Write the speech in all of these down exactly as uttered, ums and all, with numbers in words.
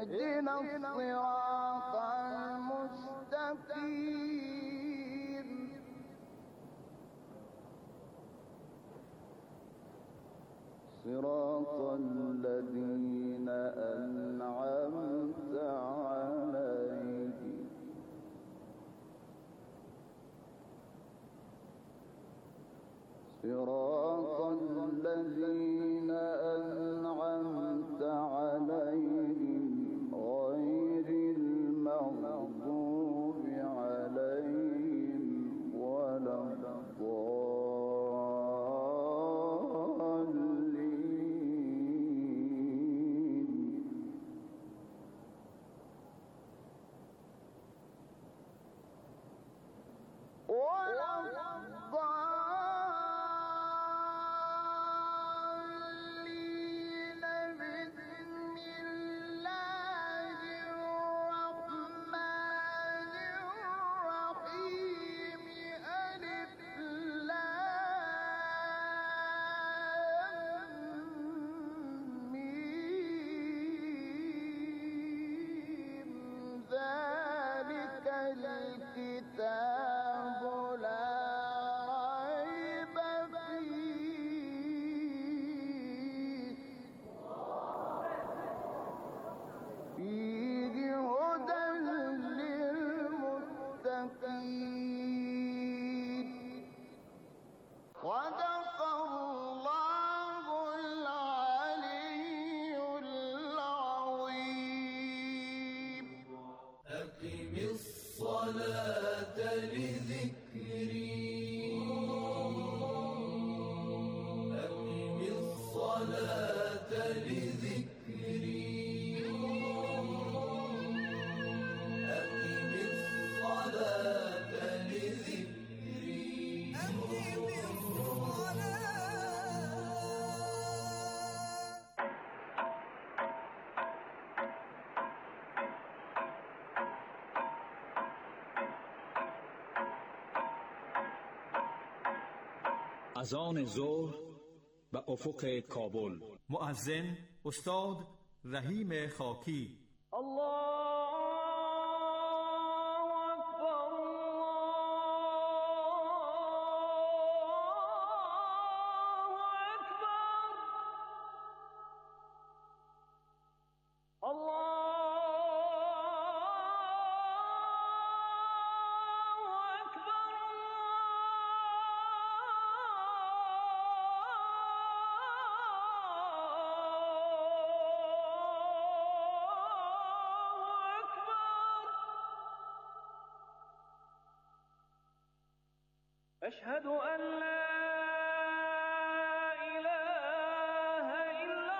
اهدنا الصراط المستقيم صراط الذين أنعمت عليهم صراط الذين أنعمت عليهم غير المغضوب عليهم ولا الضالين ولا الضالين بسم الله الرحمن الرحيم ألف لام ميم ذلك الكتاب لا ريب فيه فيه هدى للمتقين صدق الله العلي العظيم. أقم الصلاة لذكري أقم الصلاة لذكري أقم الصلاة لذكري أقم الصلاة. اذان ظهر به افق کابل. مؤذن استاد رحیم خاکی. الله أكبر الله أكبر أشهد أن لا إله إلا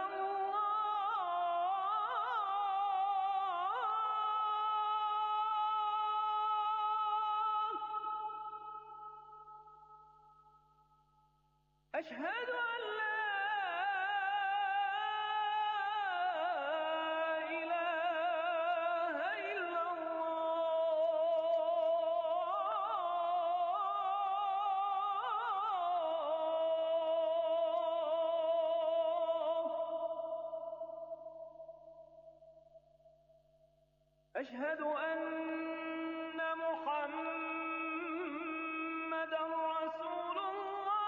الله أشهد أن لا أشهد أن محمدًا رسول الله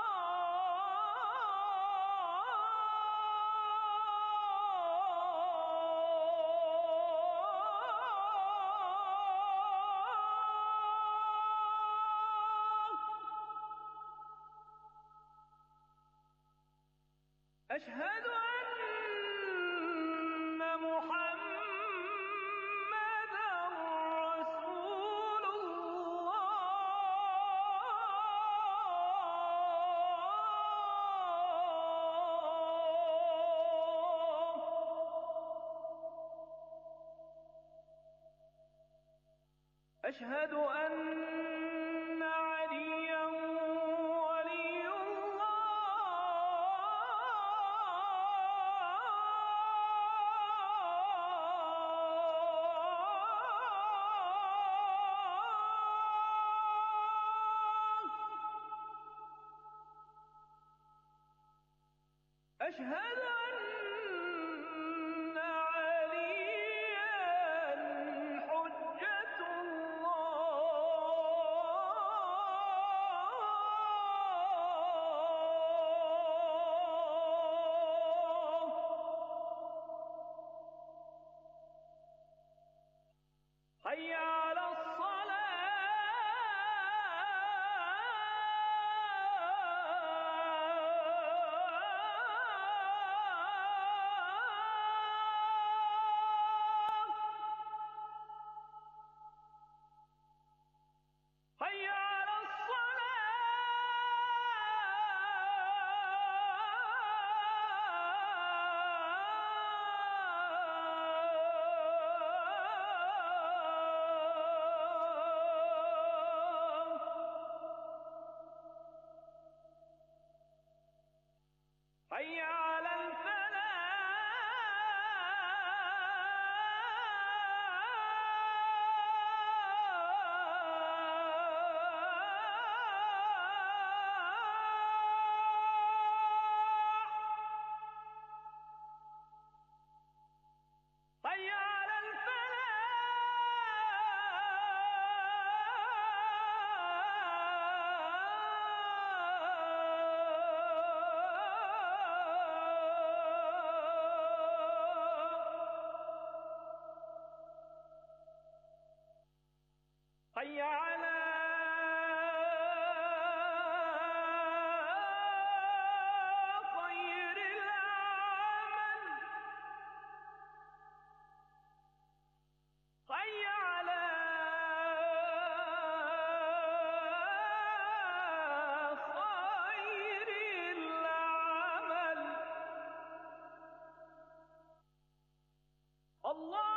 أشهد أن محمدًا رسول الله أشهد أن عليًا ولي الله أشهد أن عليًا حي على الصلاة حي على حي على الفلاح حي على حي على خير العمل حي على خير العمل الله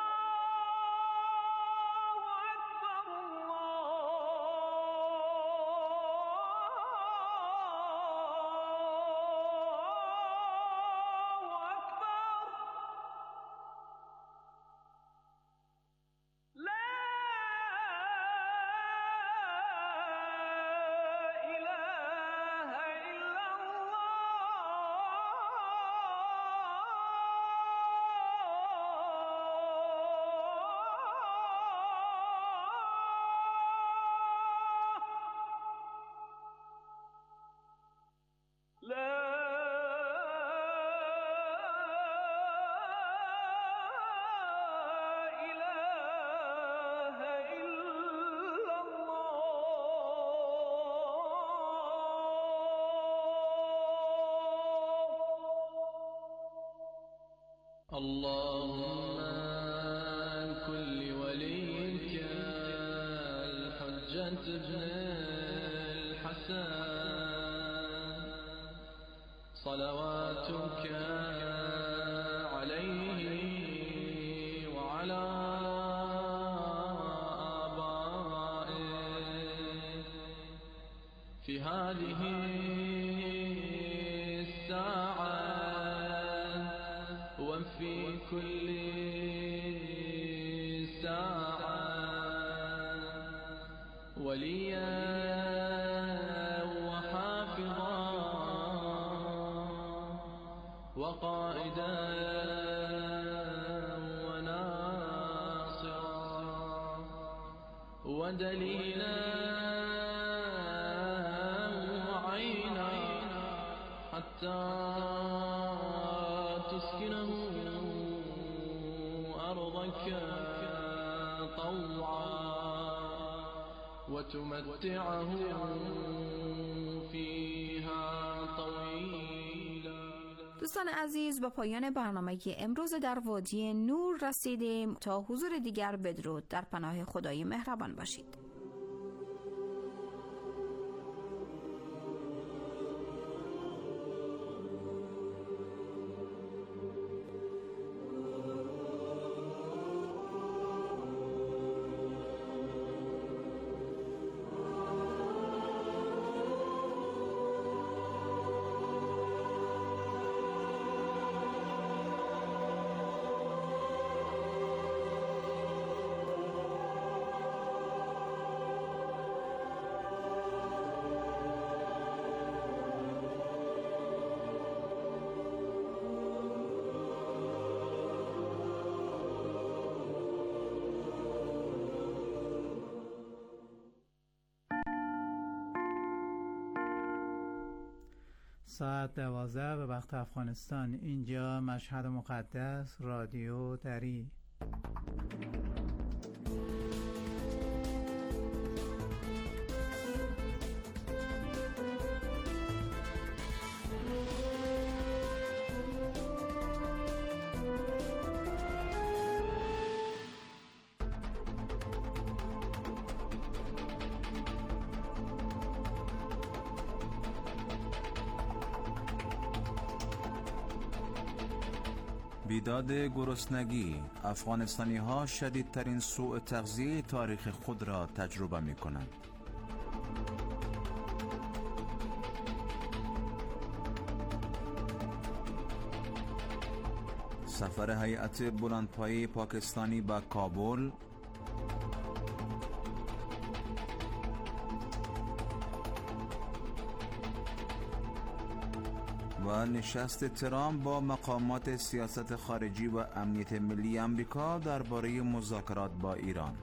اللهم كل وليك الحجة ابن الحسن صلواتك عليه وعلى آبائه في هذه الساعة وفي كل ساعة وليا وحافظا وقائدا وناصرا ودليلا وعينا حتى تسكنه أرضك طوعا وتمتعه فيها طويلا. دوستان عزیز، با پایان برنامه امروز در وادی نور رسیدیم. تا حضور دیگر بدرود، در پناه خدای مهربان باشید. ساعت دوازده به وقت افغانستان. اینجا مشهد مقدس، رادیو دری. بیداد گرسنگی، افغانستانی ها شدیدترین سوء تغذیه تاریخ خود را تجربه می کنند. سفر هیئت بلندپایه پاکستانی به کابل، و نشست ترامپ با مقامات سیاست خارجی و امنیت ملی آمریکا درباره مذاکرات با ایران.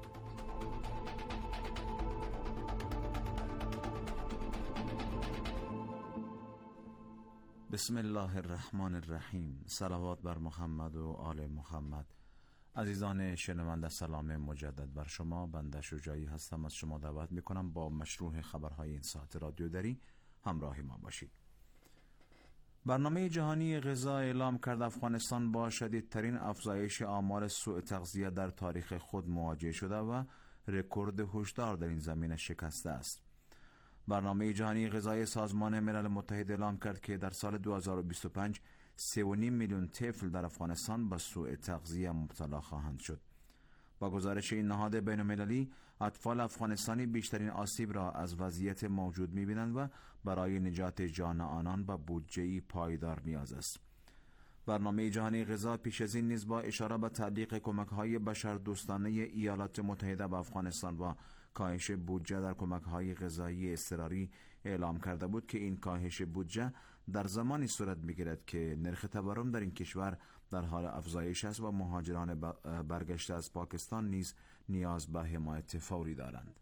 بسم الله الرحمن الرحیم. صلوات بر محمد و آل محمد. عزیزان شنونده، سلام مجدد بر شما. بنده شجاعی هستم. از شما دعوت میکنم با مشروع خبرهای این ساعت رادیو دری همراه ما باشید. برنامه جهانی غذا اعلام کرد افغانستان با شدیدترین افزایش آمار سوء تغذیه در تاریخ خود مواجه شده و رکورد هشدار در این زمینه شکسته است. برنامه جهانی غذای سازمان ملل متحد اعلام کرد که در سال دو هزار و بیست و پنج سه و نیم میلیون طفل در افغانستان به سوء تغذیه مبتلا خواهند شد. با گزارش این نهاد بین المللی، اطفال افغانستانی بیشترین آسیب را از وضعیت موجود می‌بینند و برای نجات جان آنان به بودجه‌ای پایدار نیاز است. برنامه جهانی غذا پیش از این نیز با اشاره به تعلیق کمک‌های بشردوستانه ایالات متحده به افغانستان و کاهش بودجه در کمک‌های غذایی اضطراری اعلام کرده بود که این کاهش بودجه در زمانی صورت می‌گیرد که نرخ تورم در این کشور در حال افزایش است و مهاجران برگشته از پاکستان نیز نیاز به حمایت فوری دارند.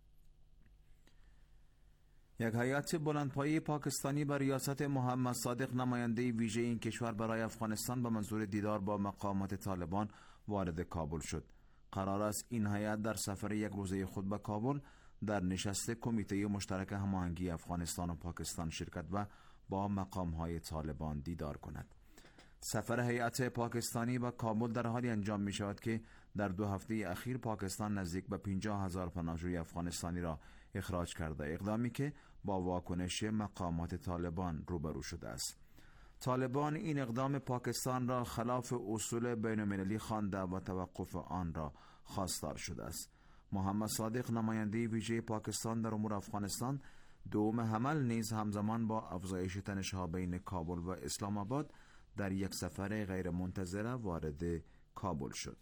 یک هیئت بلندپایه پاکستانی بر ریاست محمد صادق، نماینده ویژه این کشور برای افغانستان، به منظور دیدار با مقامات طالبان وارد کابل شد. قرار است این هیئت در سفر یک روزه خود به کابل در نشست کمیته مشترک هماهنگی افغانستان و پاکستان شرکت و با مقام‌های طالبان دیدار کند. سفر هیئت پاکستانی به کابل در حالی انجام می شود که در دو هفته اخیر پاکستان نزدیک به پنجاه هزار پناهجوی افغانستانی را اخراج کرده، اقدامی که با واکنش مقامات طالبان روبرو شده است. طالبان این اقدام پاکستان را خلاف اصول بین المللی خوانده و توقف آن را خواستار شده است. محمد صادق، نماینده ویژه پاکستان در امور افغانستان، دوم حمل نیز همزمان با افزایش تنش‌ها بین کابل و اسلام آباد در یک سفر غیر منتظره وارد کابل شد.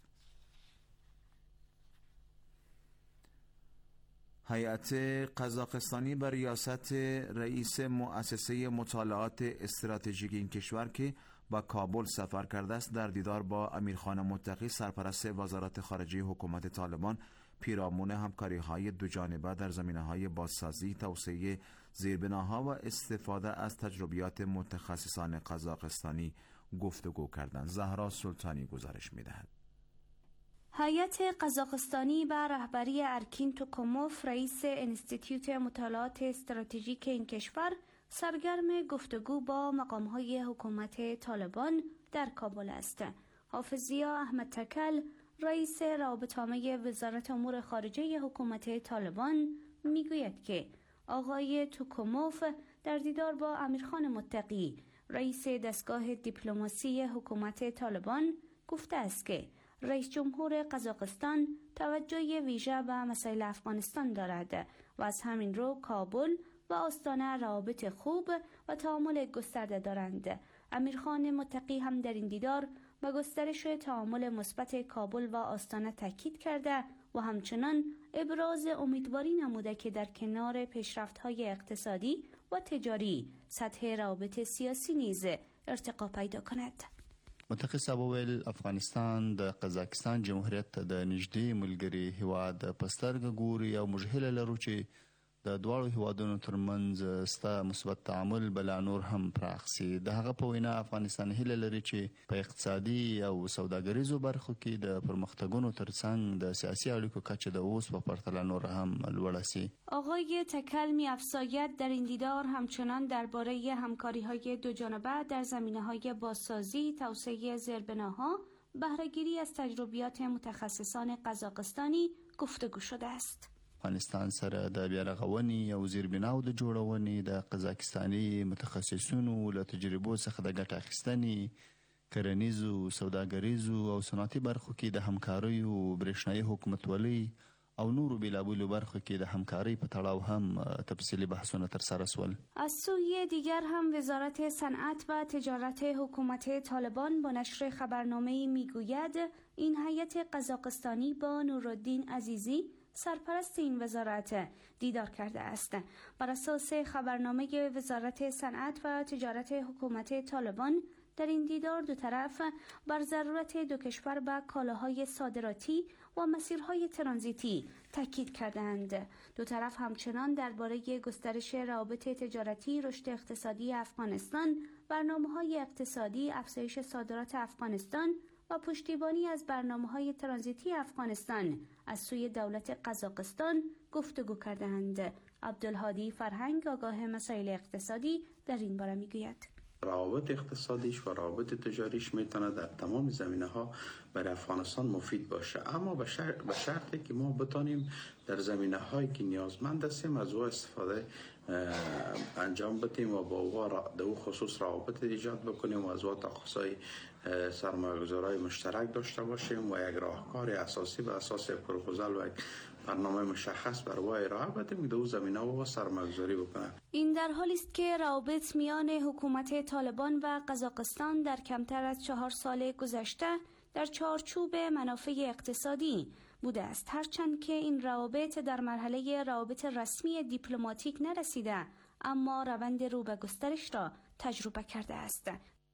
هیئت قزاقستانی بر ریاست رئیس مؤسسه مطالعات استراتژیک این کشور که با کابل سفر کرده است، در دیدار با امیرخان متقی، سرپرست وزارت خارجه حکومت طالبان، پیرامون همکاری‌های دوجانبه در زمینه‌های بازسازی، توسعه زیربناها و استفاده از تجربیات متخصصان قزاقستانی گفتگو کردند. زهرا سلطانی گزارش می‌دهد. هیئت قزاقستانی به رهبری ارکین توکوموف، رئیس انستیتیوت مطالعات استراتژیک این کشور، سرگرم گفتگو با مقام‌های حکومت طالبان در کابل است. حافظ ضیا احمد تکل، رئیس رابطه‌عامه وزارت امور خارجه حکومت طالبان، میگوید که آقای توکوموف در دیدار با امیرخان متقی، رئیس دستگاه دیپلماسی حکومت طالبان، گفته است که رئیس جمهور قزاقستان توجه ویژه به مسائل افغانستان دارد و از همین رو کابل و آستانه روابط خوب و تعامل گسترده دارند. امیرخان متقی هم در این دیدار به گسترش تعامل مثبت کابل و آستانه تاکید کرده و همچنان ابراز امیدواری نموده که در کنار پیشرفت‌های اقتصادی و تجاری، سطح روابط سیاسی نیز ارتقا پیدا کند. متقي صاحب ویل افغانستان د قزاقستان جمهوریت د نږدې ملګري هیواد په سترګه ګوري او موږ هیله لرو چې د دواړو هیوادونو ترمنځ ستا مثبت تعامل بلا نور هم پراخ سي. د هغه په وینا افغانستان هیله لري چې په اقتصادي او سوداګریزو برخو کې د پرمختګونو ترڅنګ د سیاسي اړیکو کچه د اوس په پرتله نور هم لوړه سي. آقای تکل می‌افزاید در این دیدار همچنان درباره همکاری‌های دوجانبه در زمینه‌های بازسازی، توسعه زیربناها، بهره‌گیری از تجربیات متخصصان قزاقستانی گفتگو شده است. افغانستان سره د بیارغونې او زیربناو د جوړونې د قزاقستاني متخصصینو له تجربو څخه د ګټه اخیستنې کرنیزو، سوداګریزو او صنعتي برخو کې د همکارۍ او برېښنایي حکومتولۍ او نورو بیلابیلو برخو کې د همکاری په تړاو هم تفصیلی بحثونه ترسره شول. از سوی دیگر هم وزارت صنعت و تجارت حکومت طالبان با نشر خبرنامه‌ای میگوید این هیئت قزاقستانی با نورالدین عزیزی سرپرست این وزارت دیدار کرده است. بر اساس خبرنامه وزارت صنعت و تجارت حکومت طالبان در این دیدار دو طرف بر ضرورت دو کشور به کالاهای صادراتی و مسیرهای ترانزیتی تاکید کردند. دو طرف همچنان درباره گسترش روابط تجارتی، رشد اقتصادی افغانستان، برنامه‌های اقتصادی، افزایش صادرات افغانستان و پشتیبانی از برنامه‌های ترانزیتی افغانستان از سوی دولت قزاقستان گفتگو کردند. عبدالهادی فرهنگ، آگاه مسائل اقتصادی، در این باره میگوید: روابط اقتصادیش و روابط تجاریش میتونه در تمام زمینه ها برای افغانستان مفید باشه، اما به شرط به شرطی که ما بتانیم در زمینه هایی که نیازمند هستیم از او استفاده انجام بدیم و با او در او خصوص روابط ایجاد بکنیم و از او تخصصی سرمایه‌گذاری مشترک داشته باشیم و یک راهکار اساسی به اساس پروپوزال و یک برنامه مشخص بر او ارائه بدیم که در او زمینه و سرمایه‌گذاری بکنه. این در حالی است که روابط میان حکومت طالبان و قزاقستان در کمتر از چهار سال گذشته در چارچوب منافع اقتصادی بوده است، هرچند که این روابط در مرحله روابط رسمی دیپلماتیک نرسیده، اما روند رو به گسترش را تجربه کرده است.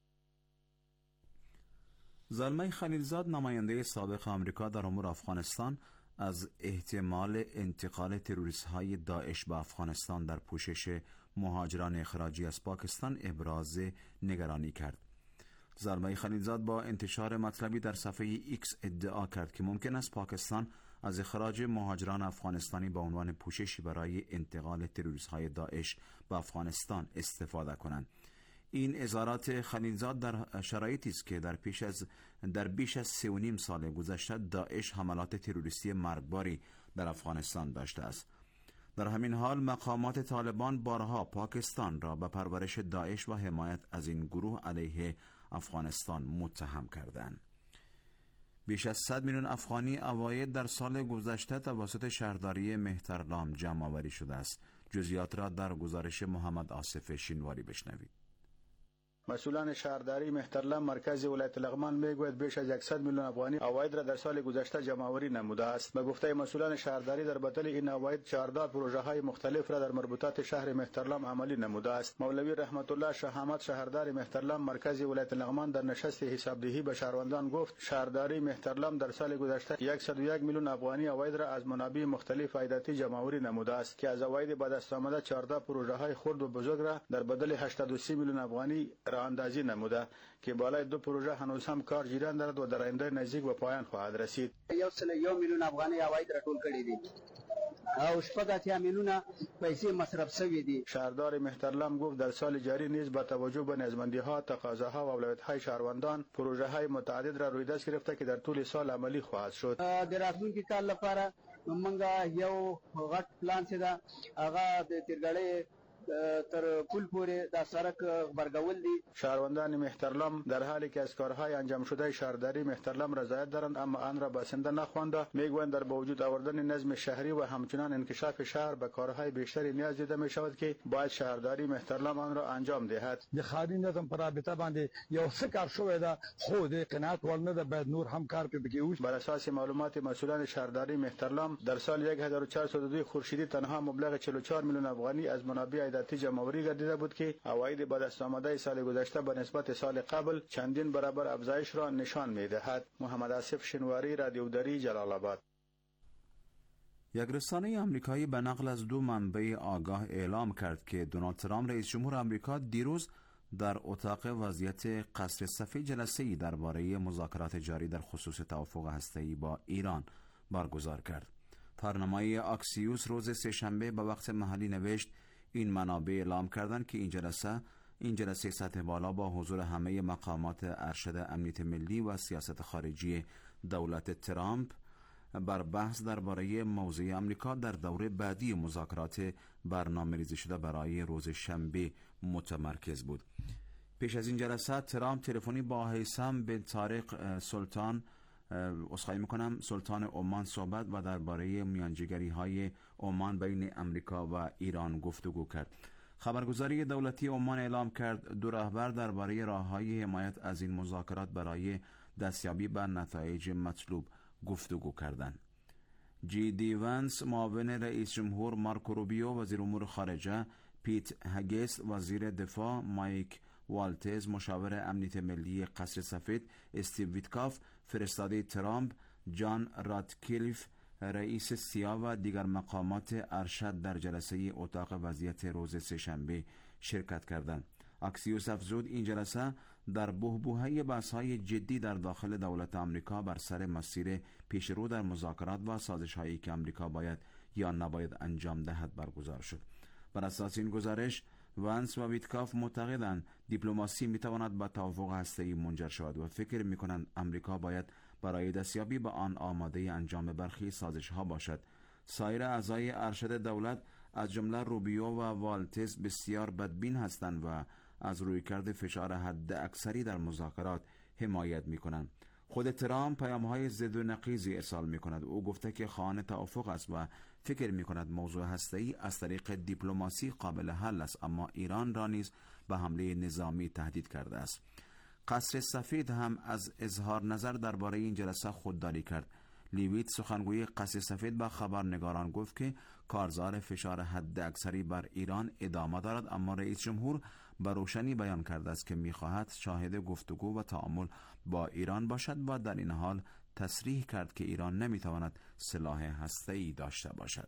زلمه خلیلزاد، نماینده سابق آمریکا در امور افغانستان، از احتمال انتقال تروریست‌های داعش به افغانستان در پوشش مهاجران اخراجی از پاکستان ابراز نگرانی کرد. زلمه خلیلزاد با انتشار مطلبی در صفحه ایکس ادعا کرد که ممکن است پاکستان از اخراج مهاجران افغانستانی به عنوان پوششی برای انتقال تروریست‌های داعش به افغانستان استفاده کنند. این اظهارات خلیلزاد در شرایطی است که در پیش از در بیش از سه و نیم سال گذشته داعش حملات تروریستی مرگباری در افغانستان داشته است. در همین حال مقامات طالبان بارها پاکستان را به پرورش داعش و حمایت از این گروه علیه افغانستان متهم کردند. بیش از صد میلیون افغانی عواید در سال گذشته توسط شهرداری مهترلام جمع آوری شده است. جزئیات را در گزارش محمد آصف شینواری بشنوید. مسئولان شهرداری مهترلام مرکز ولایت لغمان میگوید بیش از صد میلیون افغانی عواید را در سال گذشته جمع آوری نموده است. به گفته مسئولان شهرداری در بدل این عواید چهارده پروژه های مختلف را در مربوطات شهر مهترلام عملی نموده است. مولوی رحمت الله شاه احمد شهردار مهترلام مرکز ولایت لغمان در نشست حسابدهی به شهروندان گفت شهرداری مهترلام در سال گذشته صد و یک میلیون افغانی عواید را از منابع مختلف عایداتی جمع آوری نموده است که از عواید به دست آمده چهارده پروژه های خرد و بزرگ را در بدل هشتاد و سه میلیون افغانی را اندازی نموده که بالای دو پروژه هنوز هم کار جریان دارد و در آینده نزدیک به پایان خواهد رسید. یو سل یو میلیون افغانی عواید راټول کړي دي او شپږ اتیا میلیونه پیسې مصرف شوي دي. شهردار مهترلام گفت در سال جاری نیز با توجه به نیازمندی‌ها، تقاضاها و اولویت‌های شهروندان پروژه‌های متعدد را روی دست گرفته که در طول سال عملی خواهد شد. د راتلونکي کال لپاره موږ یو غټ پلان چې دا هغه د تیرګړې تر پول پورې د سړک برګول دي. شهروندان مهترلام در حالی که از کارهای انجام شده شهرداری مهترلام رضایت دارند اما آن را بسنده نخوانده. میگویند در با وجود آوردن نظم شهری و همچنان انکشاف شهر به کارهای بیشتری نیاز دیده می شود که باید شهرداری مهترلام آن را انجام دهد. د ښاري نظم پر رابطه باندې یو څه کار شوی ده خو د قناعت وړ نه ده، باید نور هم کار پکې وشي. بر اساس معلومات مسئولان شهرداری مهترلام در سال یک هزار و چهارصد و دو خورشیدی تنها مبلغ چهل و چهار میلیون افغانی از منابع عایداتی جمع آوری گردیده بود که عواید به دست آمده سال گذشته به نسبت سال قبل چندین برابر افزایش را نشان می‌دهد. محمد آصف شینواری، رادیو دری، جلال آباد. یک رسانه آمریکایی به نقل از دو منبع آگاه اعلام کرد که دونالد ترامپ رئیس جمهور آمریکا دیروز در اتاق وضعیت قصر صفی جلسه‌ای درباره مذاکرات جاری در خصوص توافق هسته‌ای با ایران برگزار کرد. تارنمای آکسیوس روز سه‌شنبه به وقت محلی نوشت این منابع اعلام کردند که این جلسه این جلسه سطح بالا با حضور همه مقامات ارشد امنیت ملی و سیاست خارجی دولت ترامپ بر بحث درباره موضع آمریکا در دوره بعدی مذاکرات برنامه‌ریزی شده برای روز شنبه متمرکز بود. پیش از این جلسه ترامپ تلفنی با هیثم بن طارق سلطان اسخای میکنم سلطان عمان صحبت و درباره میانجیگری های عمان بین امریکا و ایران گفتگو کرد. خبرگزاری دولتی عمان اعلام کرد دو رهبر درباره راههای حمایت از این مذاکرات برای دستیابی به نتایج مطلوب گفتگو کردند. جی دی ونس معاون رئیس جمهور، مارکو روبیو وزیر امور خارجه، پیت هگیس وزیر دفاع، مایک والتز مشاور امنیت ملی قصر سفید، استیو ویتکاف فرستاده ترامپ، جان راتکلیف رئیس سیا و دیگر مقامات ارشد در جلسه اتاق وضعیت روز سه‌شنبه شرکت کردند. اکسیوس افزود این جلسه در بحبوحه بحث‌های جدی در داخل دولت آمریکا بر سر مسیر پیشرو در مذاکرات و سازش‌هایی که آمریکا باید یا نباید انجام دهد برگزار شد. بر اساس این گزارش، ونس و ویتکاف معتقدند دیپلماسی میتواند به توافق هسته‌ای منجر شود و فکر میکنند آمریکا باید برای دستیابی به آن آماده انجام برخی سازش‌ها باشد. سایر اعضای ارشد دولت از جمله روبیو و والتز بسیار بدبین هستند و از رویکرد فشار حد اکثری در مذاکرات حمایت میکنند. خود ترامپ پیام‌های ضد و نقیضی ارسال میکند. او گفته که خواهان توافق است و فکر میکند موضوع هسته‌ای از طریق دیپلماسی قابل حل است، اما ایران را نیز به حمله نظامی تهدید کرده است. قصر سفید هم از اظهار نظر درباره این جلسه خودداری کرد. لیویت سخنگوی قصر سفید به خبرنگاران گفت که کارزار فشار حد اکثری بر ایران ادامه دارد، اما رئیس جمهور به روشنی بیان کرده است که می‌خواهد شاهد گفتگو و تعامل با ایران باشد و در این حال تصریح کرد که ایران نمی‌تواند سلاح هسته‌ای داشته باشد.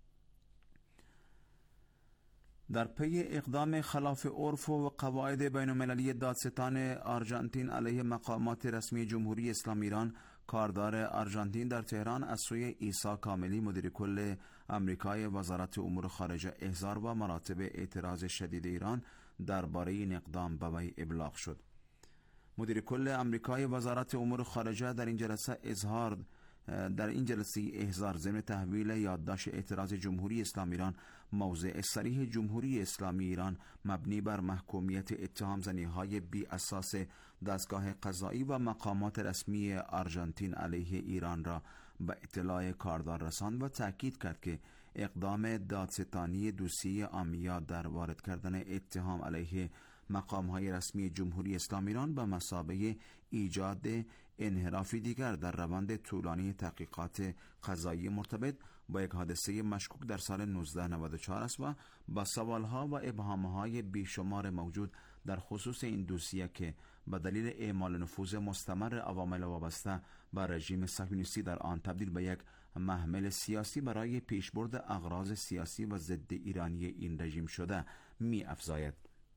در پی اقدام خلاف عرف و قواعد بین‌المللی دادستان آرژانتین علیه مقامات رسمی جمهوری اسلامی ایران، کاردار آرژانتین در تهران از سوی عیسی کاملی مدیر کل آمریکای وزارت امور خارجه احضار و مراتب اعتراض شدید ایران درباره این اقدام به وی ابلاغ شد. مدیر کل آمریکای وزارت امور خارجه در این جلسه اظهار در این جلسه احضار ضمن تحویل یادداشت اعتراض جمهوری اسلامی ایران موضع صریح جمهوری اسلامی ایران مبنی بر محکومیت اتهام زنی های بی اساس دستگاه قضایی و مقامات رسمی آرژانتین علیه ایران را به اطلاع کاردار رساند و تاکید کرد که اقدام دادستانی دوسیه آمیا در وارد کردن اتهام علیه مقام‌های رسمی جمهوری اسلامی ایران به مثابه ایجاد انحرافی دیگر در روند طولانی تحقیقات قضایی مرتبط با یک حادثه مشکوک در سال نوزده نود و چهار است و با سوالها و ابهامهای بیشمار موجود در خصوص این دوسیه که به دلیل اعمال نفوذ مستمر عوامل وابسته به رژیم صهیونیستی در آن تبدیل به یک محمل سیاسی برای پیشبرد اغراض سیاسی و ضد ایرانی این رژیم شده می افزاید.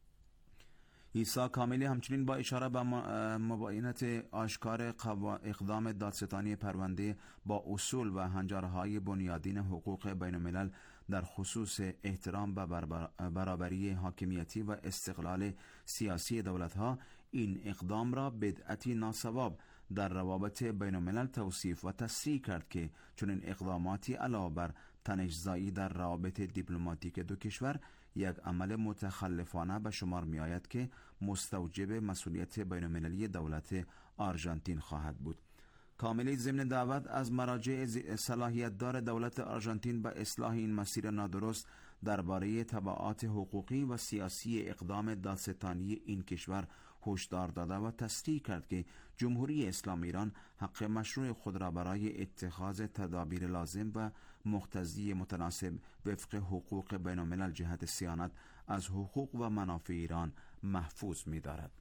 عیسی کاملی همچنین با اشاره به مباینت آشکار اقدام دادستانی پرونده با اصول و هنجارهای بنیادین حقوق بین الملل در خصوص احترام به برابری حاکمیتی و استقلال سیاسی دولتها، این اقدام را بدعتی ناصواب در روابط بین الملل توصیف و تصریح کرد که چنین اقداماتی علاوه بر تنش‌زایی در روابط دیپلماتیک دو کشور یک عمل متخلفانه به شمار می آید که مستوجب مسئولیت بین‌المللی دولت آرژانتین خواهد بود. کاملی ضمن دعوت از مراجع صلاحیت دار دولت آرژانتین به اصلاح این مسیر نادرست درباره تبعات حقوقی و سیاسی اقدام دادستانی این کشور هشدار داده و تصریح کرد که جمهوری اسلامی ایران حق مشروع خود را برای اتخاذ تدابیر لازم و مقتضی متناسب وفق حقوق بین الملل جهت صیانت از حقوق و منافع ایران محفوظ می دارد.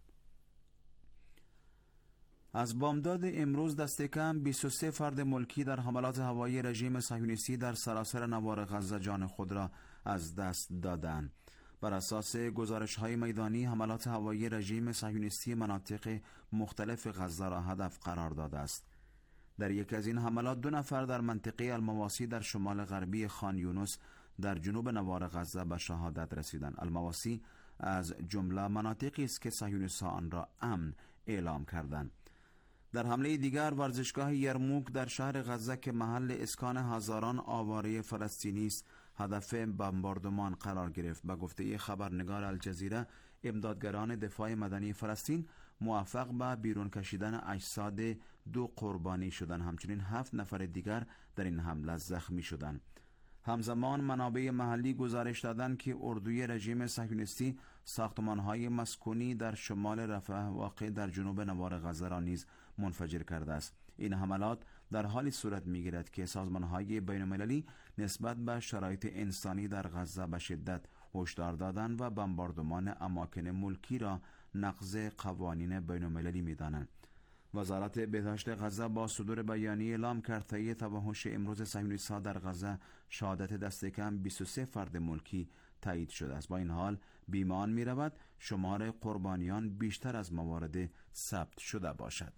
از بامداد امروز دست کم بیست و سه فرد ملکی در حملات هوایی رژیم صهیونیستی در سراسر نوار غزه جان خود را از دست دادند. بر اساس گزارش‌های میدانی، حملات هوایی رژیم صهیونیستی مناطق مختلف غزه را هدف قرار داده است. در یکی از این حملات دو نفر در منطقه المواسی در شمال غربی خان یونس در جنوب نوار غزه به شهادت رسیدند. المواسی از جمله مناطقی است که صهیونیست‌ها آن را امن اعلام کردند. در حمله دیگر، ورزشگاه یرموک در شهر غزه که محل اسکان هزاران آواره فلسطینی است، هدف بمباردمان قرار گرفت. به گفته خبرنگار الجزیره، امدادگران دفاع مدنی فلسطین موفق به بیرون کشیدن اجساد دو قربانی شدند. همچنین هفت نفر دیگر در این حمله زخمی شدند. همزمان منابع محلی گزارش دادند که اردوی رژیم صهیونیستی ساختمان‌های مسکونی در شمال رفح واقع در جنوب نوار غزه را نیز منفجر کرده است. این حملات در حالی صورت می‌گیرد که سازمان‌های بین‌المللی نسبت به شرایط انسانی در غزه به شدت هشدار دادند و بمباردمان اماکن ملکی را نقض قوانین بین‌المللی می‌دانند. وزارت بهداشت غزه با صدور بیانیه اعلام کرد طی توحش امروز صهیونیست‌ها در غزه شهادت دست کم بیست و سه فرد ملکی تایید شده است. با این حال بیمان می‌رود شمار قربانیان بیشتر از موارد ثبت شده باشد.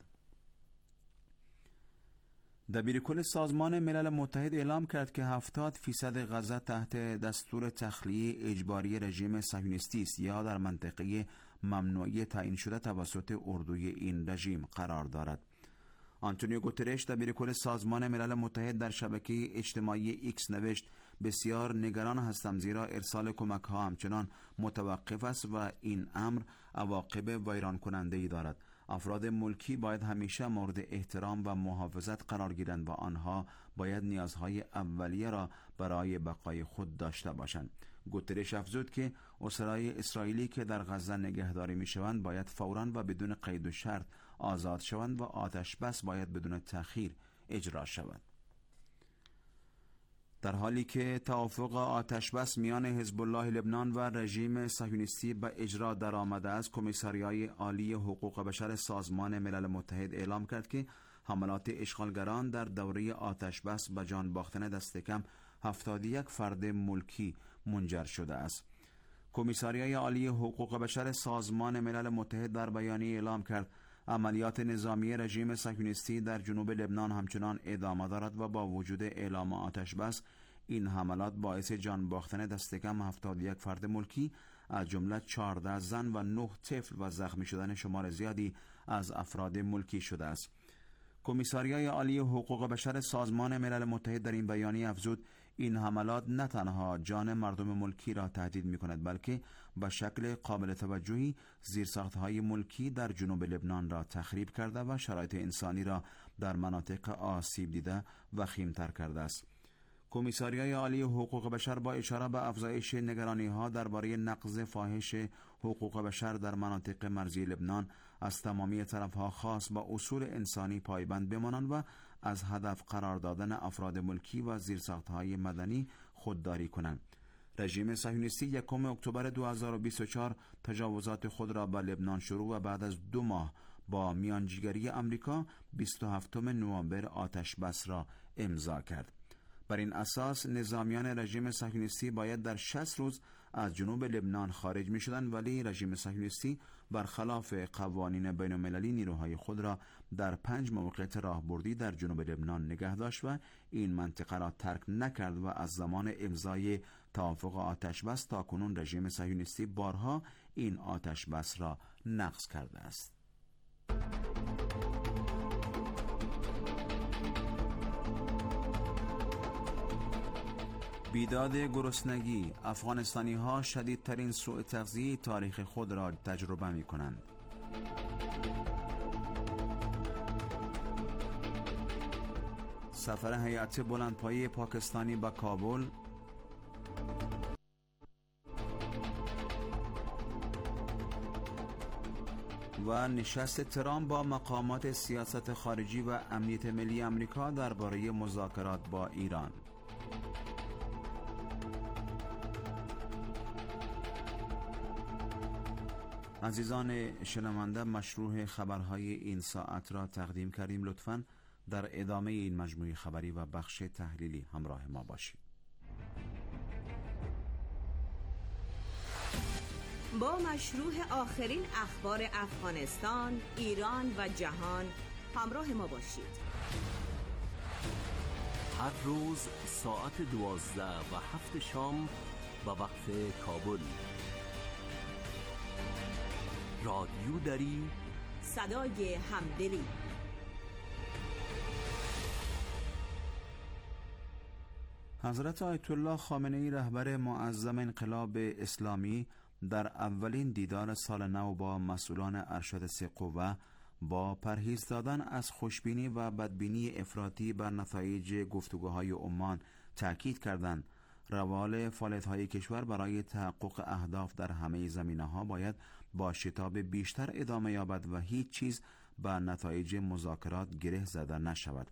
دبیرکل سازمان ملل متحد اعلام کرد که هفتاد فیصد غزه تحت دستور تخلیه اجباری رژیم صهیونیستی است یا در منطقه ممنوعی تعیین شده توسط اردوی این رژیم قرار دارد. آنتونیو گوترش دبیرکل سازمان ملل متحد در شبکه اجتماعی ایکس نوشت بسیار نگران هستم زیرا ارسال کمک ها همچنان متوقف است و این امر عواقب ویران کننده ای دارد. افراد ملکی باید همیشه مورد احترام و محافظت قرار گیرند و آنها باید نیازهای اولیه را برای بقای خود داشته باشند. گوترش افزود که اسرای اسرائیلی که در غزه نگهداری می شوند باید فوراً و بدون قید و شرط آزاد شوند و آتش بس باید بدون تأخیر اجرا شود. در حالی که توافق آتش بس میان حزب الله لبنان و رژیم صهیونیستی به اجرا درآمده است، کمیساریای عالی حقوق بشر سازمان ملل متحد اعلام کرد که حملات اشغالگران در دوره آتش بس به جان باختن دست کم هفتاد و یک فرد ملکی منجر شده است. کمیساریای عالی حقوق بشر سازمان ملل متحد در بیانیه اعلام کرد عملیات نظامی رژیم صهیونیستی در جنوب لبنان همچنان ادامه دارد و با وجود اعلام آتش بس این حملات باعث جان باختن دست کم هفتاد و یک فرد ملکی از جمله چهارده زن و نه طفل و زخمی شدن شمار زیادی از افراد ملکی شده است. کمیساریای عالی حقوق بشر سازمان ملل متحد در این بیانیه افزود این حملات نه تنها جان مردم ملکی را تهدید می کند بلکه به شکل قابل توجهی زیرساختهای ملکی در جنوب لبنان را تخریب کرده و شرایط انسانی را در مناطق آسیب دیده وخیم‌تر کرده است. کمیساریای عالی حقوق بشر با اشاره به افزایش نگرانی‌ها درباره نقض فاحش حقوق بشر در مناطق مرزی لبنان از تمامی طرف‌ها خواست با اصول انسانی پایبند بمانند و از هدف قرار دادن افراد ملکی و زیرساخت‌های مدنی خودداری کنند. رژیم صهیونیستی یکم اکتبر دو هزار و بیست و چهار تجاوزات خود را به لبنان شروع و بعد از دو ماه با میانجیگری آمریکا بیست و هفتم نوامبر آتش بس را امضا کرد. بر این اساس نظامیان رژیم صهیونیستی باید در شصت روز از جنوب لبنان خارج می شدند، ولی رژیم صهیونیستی برخلاف قوانین بین المللی نیروهای خود را در پنج موقعیت راهبردی در جنوب لبنان نگه داشت و این منطقه را ترک نکرد و از زمان امضای توافق آتش بس تا کنون رژیم صهیونیستی بارها این آتش بس را نقض کرده است. بیداد گرسنگی، افغانستانی ها شدیدترین سوء تغذیه تاریخ خود را تجربه می کنند. سفر هیئت بلندپایه پاکستانی به کابل، و نشست ترامپ با مقامات سیاست خارجی و امنیت ملی آمریکا درباره مذاکرات با ایران. عزیزان شنونده، مشروع خبرهای این ساعت را تقدیم کردیم. لطفاً در ادامه این مجموعه خبری و بخش تحلیلی همراه ما باشید. با مشروع آخرین اخبار افغانستان، ایران و جهان همراه ما باشید. هر روز ساعت دوازده و هفت شام به وقت کابل. رادیو دری، صدای همدلی. حضرت آیت الله خامنه‌ای رهبر معظم انقلاب اسلامی در اولین دیدار سال نو با مسئولان ارشد سه قوه با پرهیز دادن از خوشبینی و بدبینی افراطی بر نتایج گفتگوهای عمان تاکید کردند. روال فعالیت‌های کشور برای تحقق اهداف در همه زمینه‌ها باید با شتاب بیشتر ادامه یابد و هیچ چیز به نتایج مذاکرات گره زده نشود.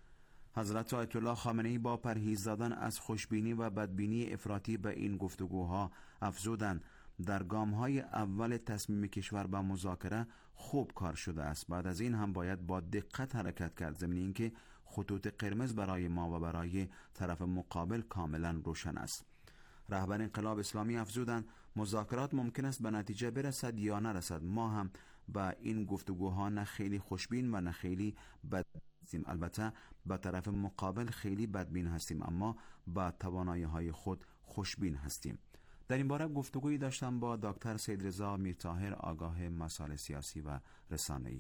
حضرت آیت الله خامنه‌ای با پرهیز دادن از خوشبینی و بدبینی افراطی به این گفتگوها افزودند در گام‌های اول تصمیم کشور به مذاکره خوب کار شده است. بعد از این هم باید با دقت حرکت کرد، ضمن اینکه خطوط قرمز برای ما و برای طرف مقابل کاملا روشن است. رهبر انقلاب اسلامی افزودند مذاکرات ممکن است به نتیجه برسد یا نرسد. ما هم با این گفتگوها نه خیلی خوشبین و نه خیلی بد هستیم. البته به طرف مقابل خیلی بدبین هستیم، اما با توانایی‌های خود خوشبین هستیم. در این باره گفتگویی داشتم با دکتر سیدرضا میرطاهر، آگاه مسائل سیاسی و رسانه‌ای.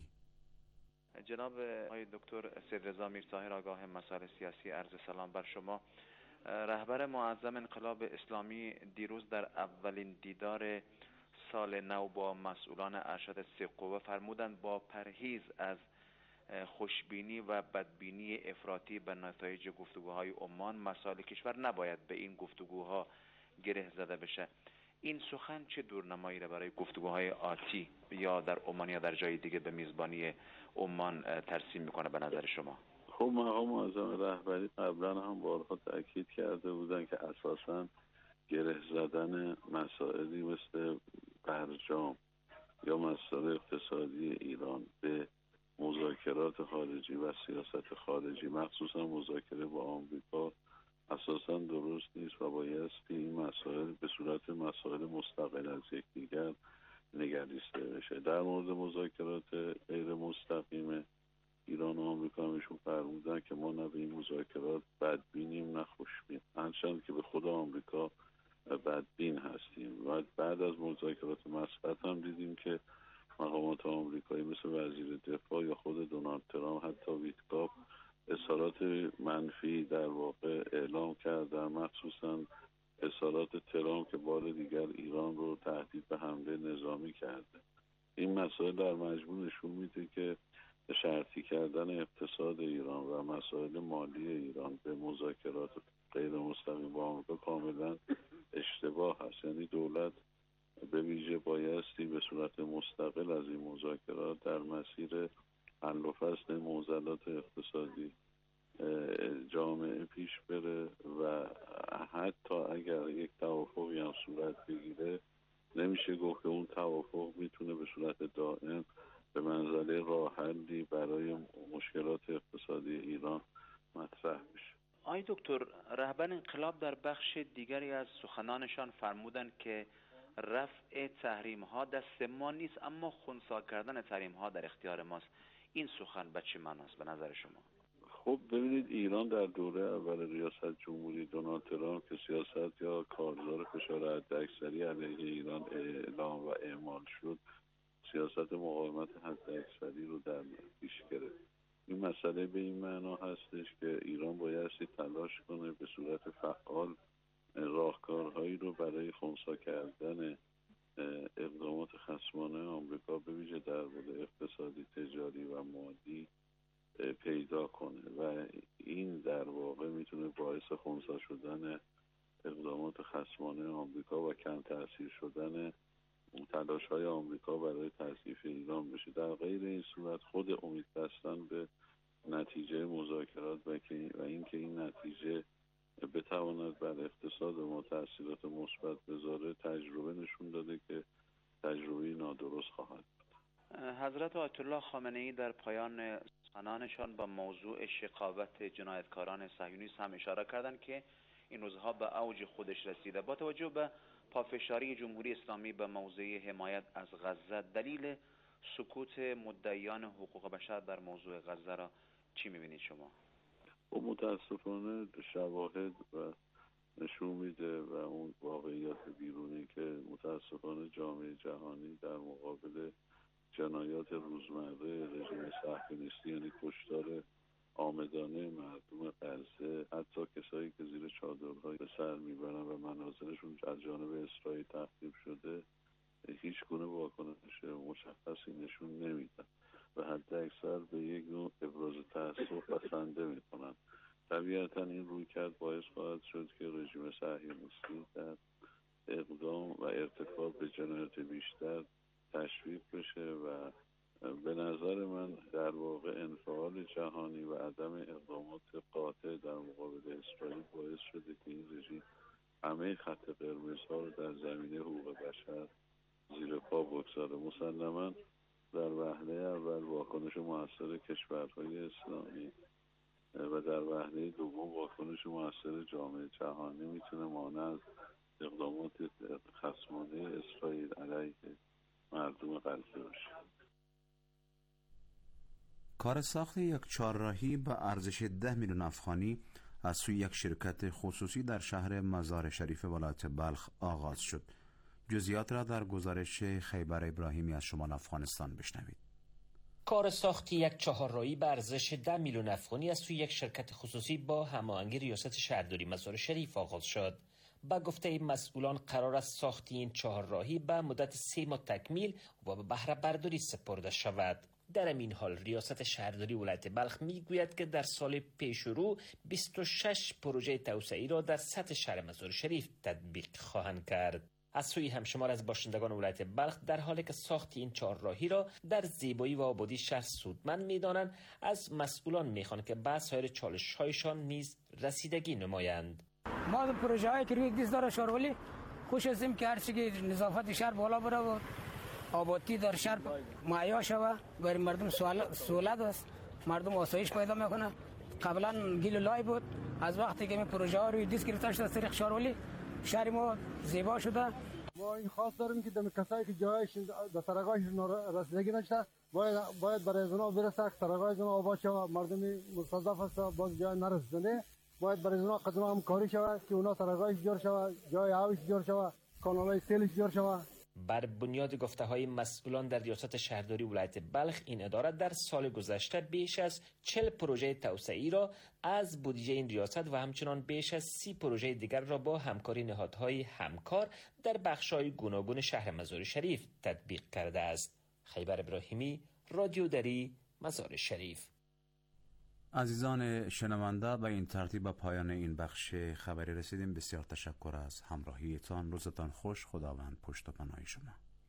جناب آقای دکتر سیدرضا میرطاهر، آگاه مسائل سیاسی، عرض سلام بر شما. رهبر معظم انقلاب اسلامی دیروز در اولین دیدار سال نو با مسئولان ارشد سه قوه فرمودند با پرهیز از خوشبینی و بدبینی افراطی به نتایج گفتگوهای عمان مسائل کشور نباید به این گفتگوها گره زده بشه. این سخن چه دورنمایی را برای گفتگوهای آتی یا در عمان یا در جای دیگه به میزبانی عمان ترسیم میکنه به نظر شما؟ خب مقام معظم رهبری قبلا هم بارها تاکید کرده بودن که اساساً گره زدن مسائلی مثل برجام یا مسائل اقتصادی ایران به مذاکرات خارجی و سیاست خارجی، مخصوصا مذاکره با آمریکا، اساساً درست نیست و بایستی این مسائل به صورت مسائل مستقل از یکدیگر نگریسته بشه. در مورد مذاکرات غیر مستقیم ایران و آمریکا میشون فرمودن که ما نه به این مذاکرات بدبینیم نه خوشبین، هرچند که به خود آمریکا بدبین هستیم. و بعد از مذاکرات مسقط هم دیدیم که مقامات آمریکایی مثل وزیر دفاع یا خود دونالد ترامپ، حتی ویتکاف، اظهارات منفی در واقع اعلام کردن، مخصوصا اظهارات ترامپ که بار دیگر ایران رو تهدید به حمله نظامی کرده. این مسائل در مجموع نشون میده که شرطی کردن اقتصاد ایران و مسائل مالی ایران به مذاکرات غیر مستقیم با آمریکا کاملا اشتباه هست. یعنی دولت به ویژه بایستی به صورت مستقل از این مذاکرات در مسیر حل و فصل معضلات اقتصادی جامعه پیش بره و حتی اگر یک توافقی هم صورت بگیره نمیشه گفت که اون توافق میتونه به صورت دائم به منزله راه حلی برای مشکلات اقتصادی ایران مطرح بشه. آقای دکتر، رهبر انقلاب در بخش دیگری از سخنانشان فرمودند که رفع تحریم ها دست ما نیست اما خنثی کردن تحریم ها در اختیار ماست. این سخن به چه معناست به نظر شما؟ خب ببینید، ایران در دوره اول ریاست جمهوری دونالد ترامپ که سیاست یا کارزار فشار حداکثری علیه ایران اعلام و اعمال شد، سیاست مقاومت حداکثری رو در پیش گرفت. این مسئله به این معنا هستش که ایران بایستی تلاش کنه به صورت فعال راهکارهایی رو برای خنثی کردن اقدامات خصمانه آمریکا به ویژه در بود اقتصادی، تجاری و مالی پیدا کنه و این در واقع میتونه باعث خنثی شدن اقدامات خصمانه آمریکا و کم تاثیر شدن تلاش های آمریکا برای تضعیف ایران بشه. در غیر این صورت خود امید بستن به نتیجه مذاکرات و اینکه این نتیجه بتواند بر اقتصاد ما تاثیرات مثبت بذاره، تجربه نشون داده که تجربه نادرست خواهد بود. حضرت آیت الله خامنه‌ای در پایان سخنانشان با موضوع شقاوت جنایتکاران صهیونیست هم اشاره کردند که این روزها به اوج خودش رسیده. با توجه به پافشاری جمهوری اسلامی به موضوع حمایت از غزه، دلیل سکوت مدعیان حقوق بشر در موضوع غزه را چی می‌بینید شما؟ و متاسفانه شواهد و نشون میده و اون واقعیات بیرونی که متاسفانه جامعه جهانی در مقابل جنایات روزمره رژیم صهیونیستی، یعنی کشتار عامدانه مردم غزه، حتی کسایی که زیر چادرهای به سر میبرن و منازلشون از جانب اسرائیل تخریب شده، هیچ گونه واکنش مشخصی نشون نمیدن و حتی اکثر به یک نوع ابراز تأسف بسنده میکنن. طبیعتا این رویکرد باعث خواهد شد که رژیم صهیونیستی در اقدام و ارتکاب به جنایات بیشتر تشویق بشه و به نظر من در واقع انفعال جهانی و عدم اقدامات قاطع در مقابل اسرائیل باعث شده که این رژیم همه خط قرمزها رو در زمینه حقوق بشر زیر پا بگذاره. مسلماً در وهله اول واکنش موثر کشورهای اسلامی و در وهله دوم واکنش موثر جامعه جهانی میتونه مانع از اقدامات خصمانه اسرائیل علیه مردم غزه باشه. کار ساخت یک چهارراهی به ارزش ده میلیون افغانی از سوی یک شرکت خصوصی در شهر مزار شریف ولایت بلخ آغاز شد. جزئیات را در گزارش خیبر ابراهیمی از شمال افغانستان بشنوید. کار ساخت یک چهارراهی به ارزش ده میلیون افغانی از سوی یک شرکت خصوصی با هماهنگی ریاست شهرداری مزار شریف آغاز شد. با گفته مسئولان قرار است ساخت این چهارراهی به مدت سه ماه تکمیل و به بهره برداری سپرده شود. در این حال ریاست شهرداری ولایت بلخ میگوید که در سال پیش رو بیست و شش پروژه توسعه‌ای را در سطح شهر مزار شریف تطبیق خواهند کرد. از سوی همشمار از باشندگان ولایت بلخ در حالی که ساخت این چهارراهی را در زیبایی و آبادی شهر سودمند می‌دانند، از مسئولان می‌خواهند که به سایر چالش‌هایشان نیز رسیدگی نمایند. ما در پروژه هایی که روی دیز داره شهرولی خوش هستیم که هرچی که نظافت شهر بالا بره و آبادی در شهر مهیا شود، برای مردم سهولت است، مردم آسایش پیدا میکنه. قبلا گل لای بود، از وقتی که این پروژه ها روی دیز گرفته شده طریق شهرولی شهر ما زیبا شده. ما این خاص داریم که دم کسایی که جایش در سرگاهش رسیدگی نشده باید باید برای زنا برسه، سرگاه زنا آباد شود، مردم مستضعف است باز جای نرسیده، باید برای زنا قدم همکاری شود که اونا سرگاهش جور شود، جای آبش جور شود، کانالای سیلش جور شود. بر بنیاد گفته های مسئولان در ریاست شهرداری ولایت بلخ، این اداره در سال گذشته بیش از چهل پروژه توسعه‌ای را از بودجه این ریاست و همچنان بیش از سی پروژه دیگر را با همکاری نهادهای همکار در بخش‌های گوناگون شهر مزار شریف تطبیق کرده است. خیبر ابراهیمی، رادیو دری، مزار شریف. عزیزان شنونده، به این ترتیب به پایان این بخش خبری رسیدیم. بسیار تشکر از همراهیتان. روزتان خوش. خداوند پشت و پناه شما.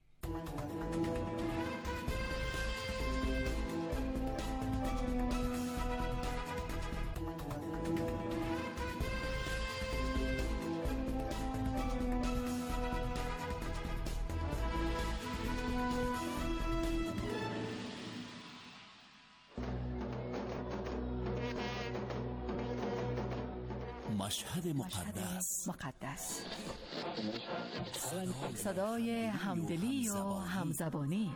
مشهد مقدس مقدس صدای همدلی و همزبانی.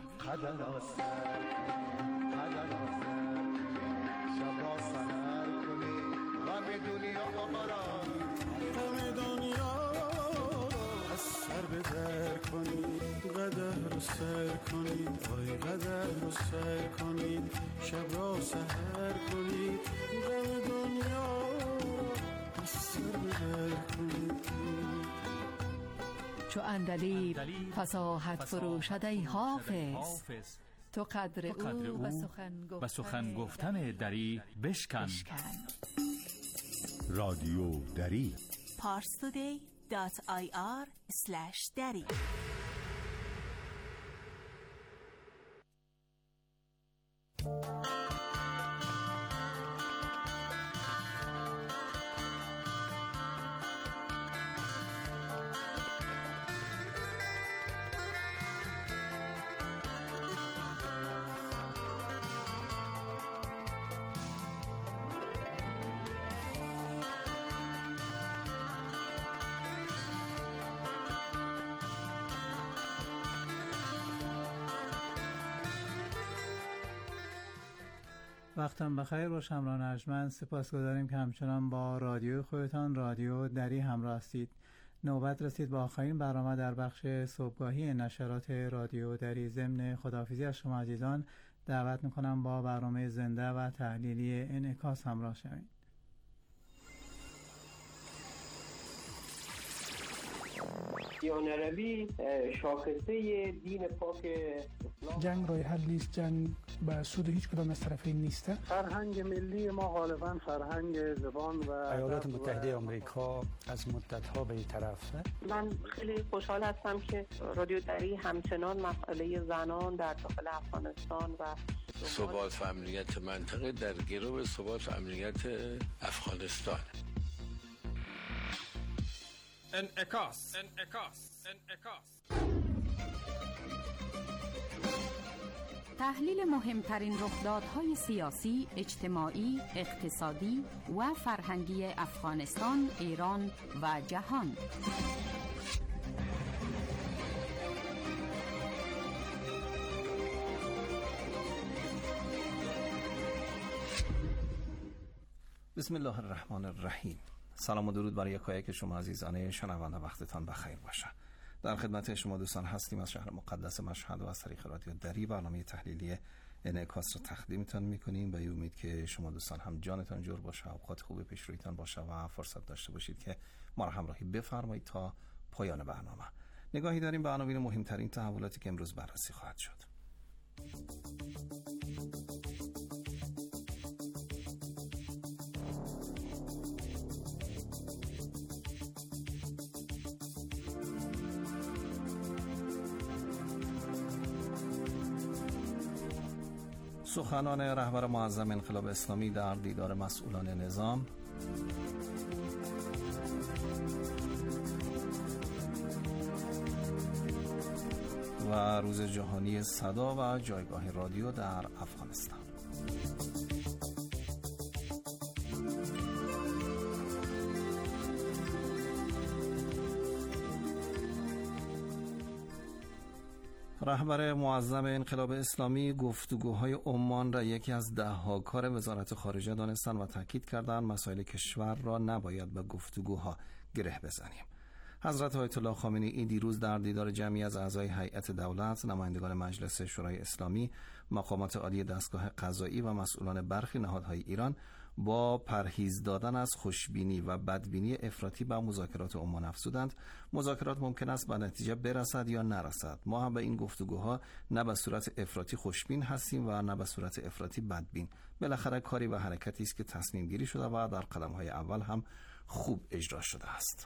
قدر کنید، قدر رو سر کنید، آی قدر رو سر کنید، شب را سحر کنید، غم دنیا از سر بدر کنید. چو اندلیب فصاحت فروشد ای حافظ، تو قدر او و سخن گفتن دری بشکن. رادیو دری parstoday dot i r slash dari. وقتم بخیر باش همراهان ارجمند. سپاسگزاریم که همچنان با رادیو خودتان رادیو دری همراه هستید. نوبت رسید با آخرین برنامه در بخش صبحگاهی نشرات رادیو دری. ضمن خداحافظی از شما عزیزان دعوت میکنم با برنامه زنده و تحلیلی انعکاس همراه شوید. سعودیان عربی شاخصه دین پاک اسلام. جنگ راه حل نیست، جنگ به سود هیچ کدام از طرفین نیست. فرهنگ ملی ما غالبا فرهنگ زبان و ایالات متحده آمریکا از مدت‌ها به این طرف. من خیلی خوشحال هستم که رادیو دری همچنان مسئله زنان در داخل افغانستان و ثبات و امنیت منطقه در گرو ثبات و امنیت افغانستان. انعکاس انعکاس انعکاس تحلیل مهمترین رخدادهای سیاسی، اجتماعی، اقتصادی و فرهنگی افغانستان، ایران و جهان. بسم الله الرحمن الرحیم. سلام و درود برای یکایک شما عزیزان شنونده، وقتتان بخیر باشه. در خدمت شما دوستان هستیم از شهر مقدس مشهد و از طریق رادیو دری برنامه تحلیلی انعکاس رو تقدیمتان میکنیم. به امید که شما دوستان هم جانتان جور باشه، اوقات خوب پیش رویتان باشه و فرصت داشته باشید که ما را همراهی بفرمایید تا پایان برنامه. نگاهی داریم به عناوین مهمترین تحولاتی که امروز بررسی خواهد شد. سخنان رهبر معظم انقلاب اسلامی در دیدار مسئولان نظام، و روز جهانی صدا و جایگاه رادیو در افغانستان. رهبر معظم انقلاب اسلامی گفتگوهای عمان را یکی از ده‌ها کار وزارت خارجه دانستند و تاکید کردند مسائل کشور را نباید به گفتگوها گره بزنیم. حضرت آیت الله خامنه‌ای دیروز در دیدار جمعی از اعضای هیئت دولت، نمایندگان مجلس شورای اسلامی، مقامات عالی دستگاه قضایی و مسئولان برخی نهادهای ایران با پرهیز دادن از خوشبینی و بدبینی افراطی به مذاکرات عمان افزودند مذاکرات ممکن است به نتیجه برسد یا نرسد. ما هم به این گفتگوها نه به صورت افراطی خوشبین هستیم و نه به صورت افراطی بدبین. بالاخره کاری و حرکتی است که تصمیم گیری شده و در قدم‌های اول هم خوب اجرا شده است.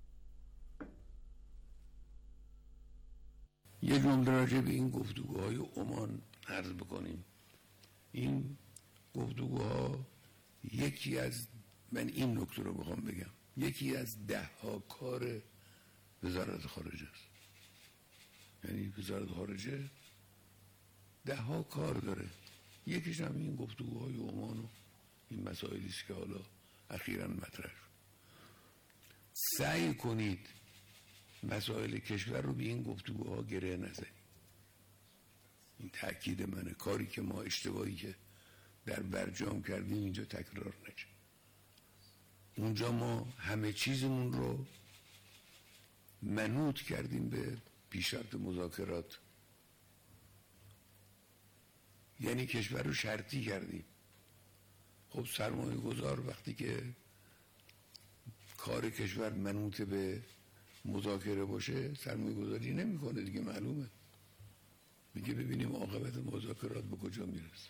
یه جمله راجع به این گفتگوهای عمان عرض بکنیم. این گفتگوها یکی از، من این نکته رو بخوام بگم، یکی از ده ها کار وزارت خارجه است. یعنی وزارت خارجه ده ها کار داره، یکیش هم این گفتگوهای عمان و این مسائلی است که حالا اخیراً مطرح شد. سعی کنید مسائل کشور رو به این گفتگوها گره نزنید. این تأکید منه. کاری که ما اشتباهی که در برجام کردیم اینجا تکرار نشه. اونجا ما همه چیزمون رو منوط کردیم به پیشرفت مذاکرات، یعنی کشور رو شرطی کردیم. خب سرمایه گذار وقتی که کار کشور منوط به مذاکره باشه سرمایه گذاری نمی کنه دیگه، معلومه. میگه ببینیم عاقبت مذاکرات به کجا میرسه.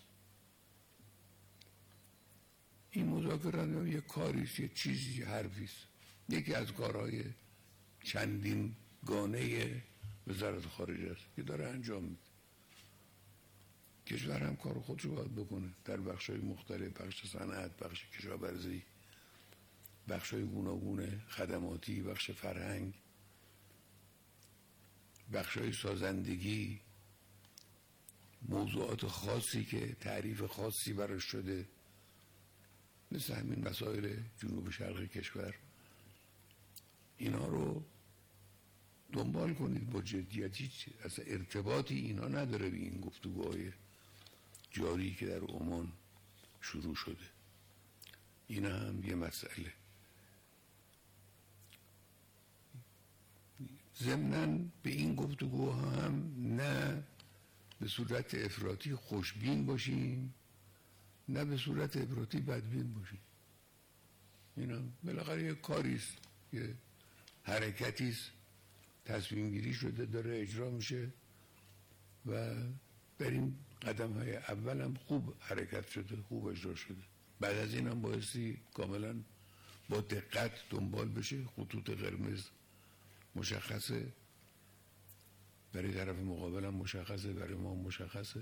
این مذاکرات هم یه کاریست، یه چیزی، یه حرفیست. یکی از کارهای چندین گانه وزارت خارجه است که داره انجام میده. کشور هم کار خودشو باید بکنه در بخشای مختلف، بخش صنعت، بخش کشاورزی، بخشای گوناگون خدماتی، بخش فرهنگ، بخشای سازندگی، موضوعات خاصی که تعریف خاصی براش شده، مثل همین مسائل جنوب شرق کشور. اینا رو دنبال کنید با جدیتی. اصلا ارتباطی اینا نداره به این گفتگوهای جاری که در عمان شروع شده. این هم یه مسئله. ضمناً به این گفتگوها هم نه به صورت افراطی خوشبین باشیم، نه به صورت افراطی بدبین باشیم. این هم بالاخره یه کاریست، یه حرکتیست تصمیم گیری شده داره اجرا میشه و در این قدم های اول هم خوب حرکت شده، خوب اجرا شده. بعد از این هم بایستی کاملا با دقت دنبال بشه، خطوط قرمز مشخصه، برای طرف مقابل هم مشخصه، برای ما هم مشخصه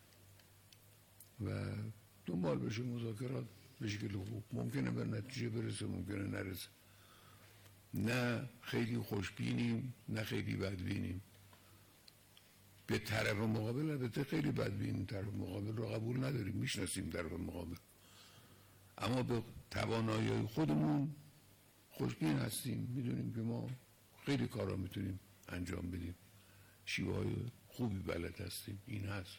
و دنبال بشه، مذاکرات به شکل خوب. ممکنه به نتیجه برسه، ممکنه نرسه. نه خیلی خوشبینیم نه خیلی بدبینیم. به طرف مقابل البته خیلی بدبینیم، طرف مقابل رو قبول نداریم، میشناسیم طرف مقابل، اما به توانایی خودمون خوشبین هستیم، میدونیم که ما خیلی کارا میتونیم انجام بدیم، شیوه های خوبی بلد هستیم. این هست.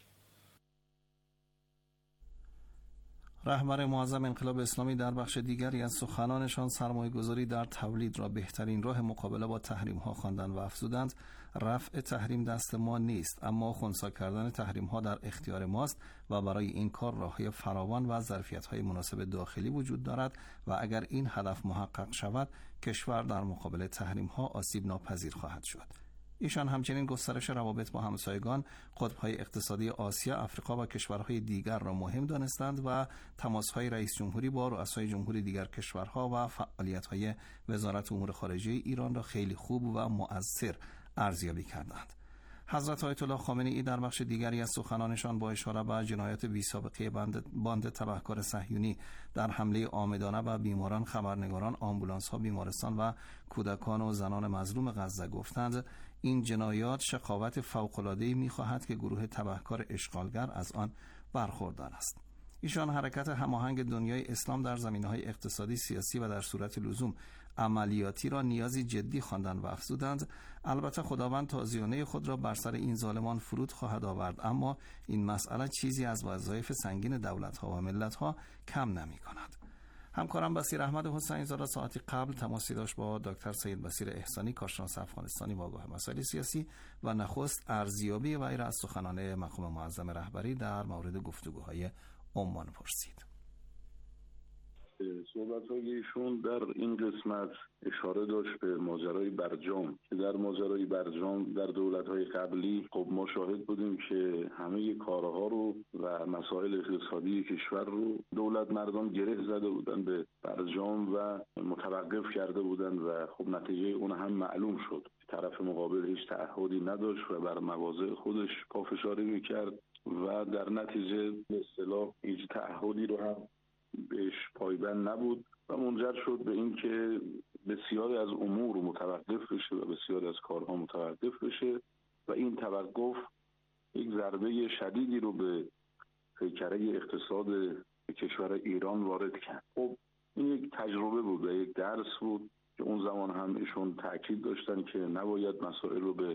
رهبر معظم انقلاب اسلامی در بخش دیگری از سخنانشان سرمایه گذاری در تولید را بهترین راه مقابله با تحریم ها خواندند و افزودند رفع تحریم دست ما نیست، اما خنثی کردن تحریم ها در اختیار ماست و برای این کار راههای فراوان و ظرفیت های مناسب داخلی وجود دارد و اگر این هدف محقق شود کشور در مقابل تحریم ها آسیب ناپذیر خواهد شد. ایشان همچنین گسترش روابط با همسایگان، قطب‌های اقتصادی آسیا، افریقا و کشورهای دیگر را مهم دانستند و تماس‌های رئیس جمهوری با رؤسای جمهوری دیگر کشورها و فعالیت‌های وزارت امور خارجه ایران را خیلی خوب و مؤثر ارزیابی کردند. حضرت آیت الله خامنه‌ای در بخش دیگری از سخنانشان با اشاره به جنایات بی‌سابقه باند تبهکار صهیونی در حمله عامدانه به بیماران، خبرنگاران، آمبولانس‌ها، بیمارستان و کودکان و زنان مظلوم غزه گفتند این جنایات شقاوت فوق‌العاده‌ای می‌خواهد که گروه تبهکار اشغالگر از آن برخوردار است. ایشان حرکت هماهنگ دنیای اسلام در زمینه‌های اقتصادی، سیاسی و در صورت لزوم عملیاتی را نیازی جدی خواندند و افزودند البته خداوند تازیانه خود را بر سر این ظالمان فرود خواهد آورد، اما این مسئله چیزی از وظایف سنگین دولت‌ها و ملت‌ها کم نمی‌کند. همکارم بصیر احمد حسین زاده ساعتی قبل تماسی داشت با دکتر سید بصیر احسانی، کارشناس افغانستانی با آگاه مسائل سیاسی و نخست ارزیابی وی را از سخنان مقام معظم رهبری در مورد گفتگوهای عمان پرسید. صحبت‌های ایشون در این قسمت اشاره داشت به ماجرای برجام که در ماجرای برجام در دولت‌های قبلی خب ما شاهد بودیم که همه کارها رو و مسائل اقتصادی کشور رو دولت مردان گره زده بودن به برجام و متوقف کرده بودن و خب نتیجه اون هم معلوم شد. طرف مقابل هیچ تعهدی نداشت و بر مواضع خودش پافشاری می‌کرد و در نتیجه به اصطلاح هیچ تعهدی رو هم بهش پایبند نبود و منجر شد به این که بسیاری از امور متوقف بشه و بسیاری از کارها متوقف بشه و این توقف یک ضربه شدیدی رو به پیکره اقتصاد کشور ایران وارد کرد. خب این یک تجربه بود و یک درس بود که اون زمان هم ایشون تاکید داشتن که نباید مسائل رو به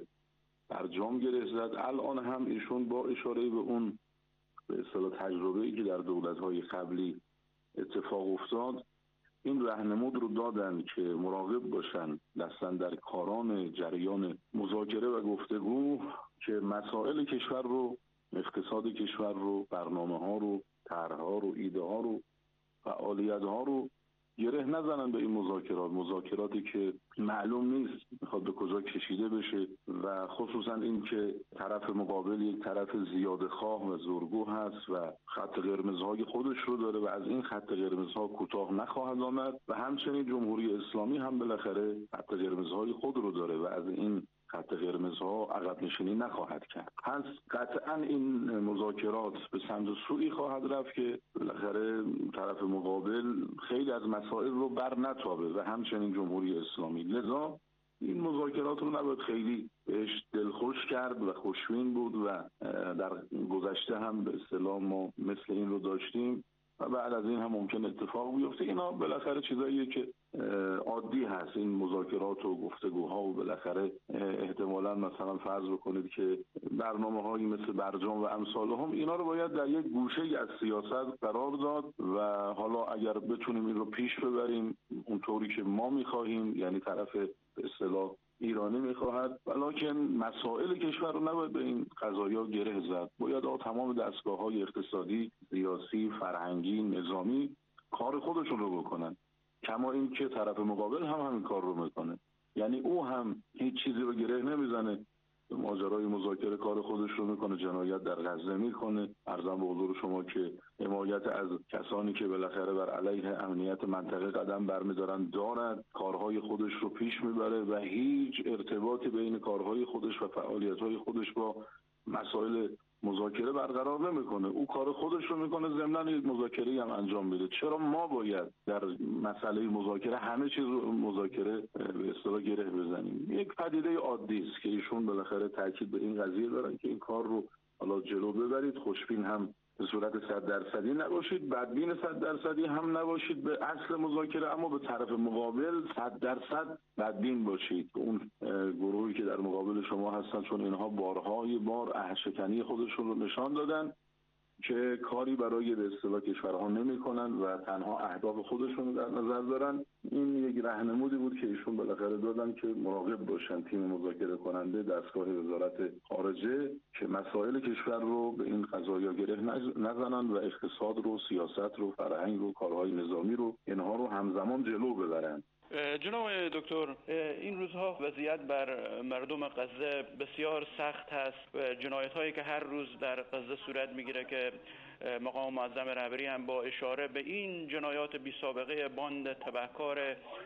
برجام گره زد. الان هم ایشون با اشاره به اون به اصطلاح تجربه‌ای که در دولت‌های قبلی اتفاق افتاد این راهنمود رو دادن که مراقب باشن دستن در کاران جریان مذاکره و گفتگو که مسائل کشور رو، اقتصاد کشور رو، برنامه‌ها رو، طرح‌ها رو، ایده‌ها رو، فعالیت‌ها رو گره نزنن به این مذاکرات مذاکراتی که معلوم نیست میخواد به کجا کشیده بشه و خصوصا این که طرف مقابل یک طرف زیاده خواه و زورگو هست و خط قرمزهای خودش رو داره و از این خط قرمزها کوتاه نخواهد آمد و همچنین جمهوری اسلامی هم بالاخره خط قرمزهای خود رو داره و از این خط قرمزها عقب نشینی نخواهد کرد. پس قطعا این مذاکرات به سمت سوئی خواهد رفت که بالاخره طرف مقابل خیلی از مسائل رو بر نتابه و همچنین جمهوری اسلامی. لذا این مذاکرات رو نباید خیلی بهش دلخوش کرد و خوشبین بود و در گذشته هم به اصطلاح ما مثل این رو داشتیم و بعد از این هم ممکن اتفاق بیفته. اینا بالاخره چیزاییه که عادی هست، این مذاکرات و گفتگوها و بالاخره احتمالاً مثلا فرض بکنید که برنامه‌هایی مثل برجام و امثال هم اینا رو باید در یک گوشه از سیاست قرار داد و حالا اگر بتونیم این رو پیش ببریم اونطوری که ما می‌خواهیم، یعنی طرف به اصطلاح ایرانی میخواهد، ولکن مسائل کشور رو نباید به این قضایا گره زد. باید تمام دستگاه‌های اقتصادی، سیاسی، فرهنگی، نظامی کار خودشون رو بکنن، کما این که طرف مقابل هم همین کار رو میکنه. یعنی او هم هیچ چیزی رو گره نمیزنه، ماجرای مذاکره کار خودش رو میکنه، جنایت در غزه میکنه. عرضم به حضور شما که حمایت از کسانی که بالاخره بر علیه امنیت منطقه قدم برمیدارن دارد، کارهای خودش رو پیش میبره و هیچ ارتباطی بین کارهای خودش و فعالیت‌های خودش با مسائل مذاکره برقرار نمیکنه. او کار خودش رو میکنه، ضمن یک مذاکره هم انجام میده. چرا ما باید در مسئله مذاکره همه چیز رو مذاکره به اصطلاح گره بزنیم؟ یک پدیده عادی است که ایشون بالاخره تاکید به این قضیه دارن که این کار رو حالا جلو ببرید، خوشبین هم به صورت صد درصدی نباشید، بدبین صد درصدی هم نباشید به اصل مذاکره، اما به طرف مقابل صد درصد بدبین باشید. اون گروهی که در مقابل شما هستن، چون اینها بارهای بار عهدشکنی خودشون رو نشان دادن که کاری برای به اصطلاح کشورها نمی‌کنن و تنها اهداف خودشون در نظر دارن. این یک راهنمودی بود که ایشون بالاخره دادن که مراقب باشن تیم مذاکره کننده دستگاه وزارت خارجه که مسائل کشور رو به این قضایا گره نزنن و اقتصاد رو، سیاست رو، فرهنگ رو، کارهای نظامی رو، اینها رو همزمان جلو ببرن. جناب دکتر، این روزها وضعیت بر مردم غزه بسیار سخت هست و جنایت هایی که هر روز در غزه صورت میگیره که مقام معظم رهبری هم با اشاره به این جنایات بی سابقه باند تبهکار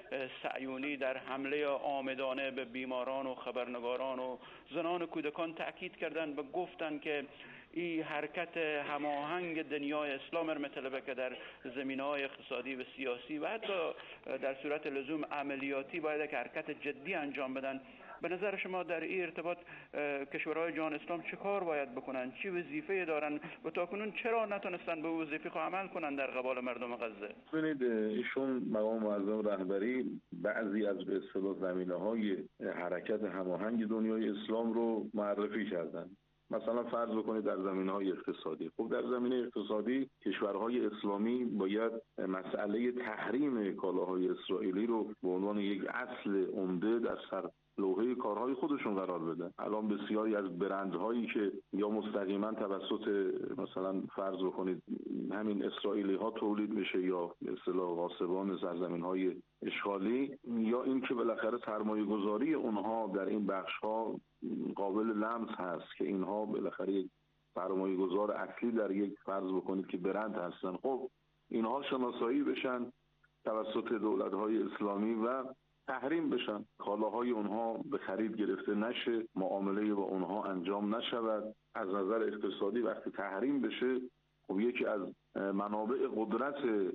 صهیونی در حمله عامدانه به بیماران و خبرنگاران و زنان کودکان تاکید کردند و گفتند که این حرکت هماهنگ دنیای اسلام را مطلبه که در زمینه‌های اقتصادی و سیاسی و حتی در صورت لزوم عملیاتی باید که حرکت جدی انجام بدن. به نظر شما در این ارتباط کشورهای جهان اسلام چه کار باید بکنن؟ چی وظیفه دارن و تاکنون چرا نتونستن به وظیفه خود عمل کنن در قبال مردم غزه؟ ببینید، ایشون مقام معظم رهبری بعضی از به اصطلاح زمینه‌های حرکت هماهنگ دنیای اسلام رو معرفی کردن. مثلا فرض بکنید در زمینه‌های اقتصادی. خب در زمینه اقتصادی کشورهای اسلامی باید مسئله تحریم کالاهای اسرائیلی رو به عنوان یک اصل عمده در سر لوحه کارهای خودشون قرار بده. الان بسیاری از برندهایی که یا مستقیما توسط مثلا فرض بکنید همین اسرائیلی ها تولید میشه یا به اصطلاح غاصبان سرزمین‌های اشغالی، یا اینکه بالاخره سرمایه گذاری اونها در این بخش ها قابل لمس هست که اینها بالاخره یک سرمایه گذار اصلی در یک فرض بکنید که برند هستن. خب اینها شناسایی بشن توسط دولت‌های اسلامی و تحریم بشن، کالاهای اونها به خرید گرفته نشه، معامله با اونها انجام نشود. از نظر اقتصادی وقتی تحریم بشه، خب یکی از منابع قدرت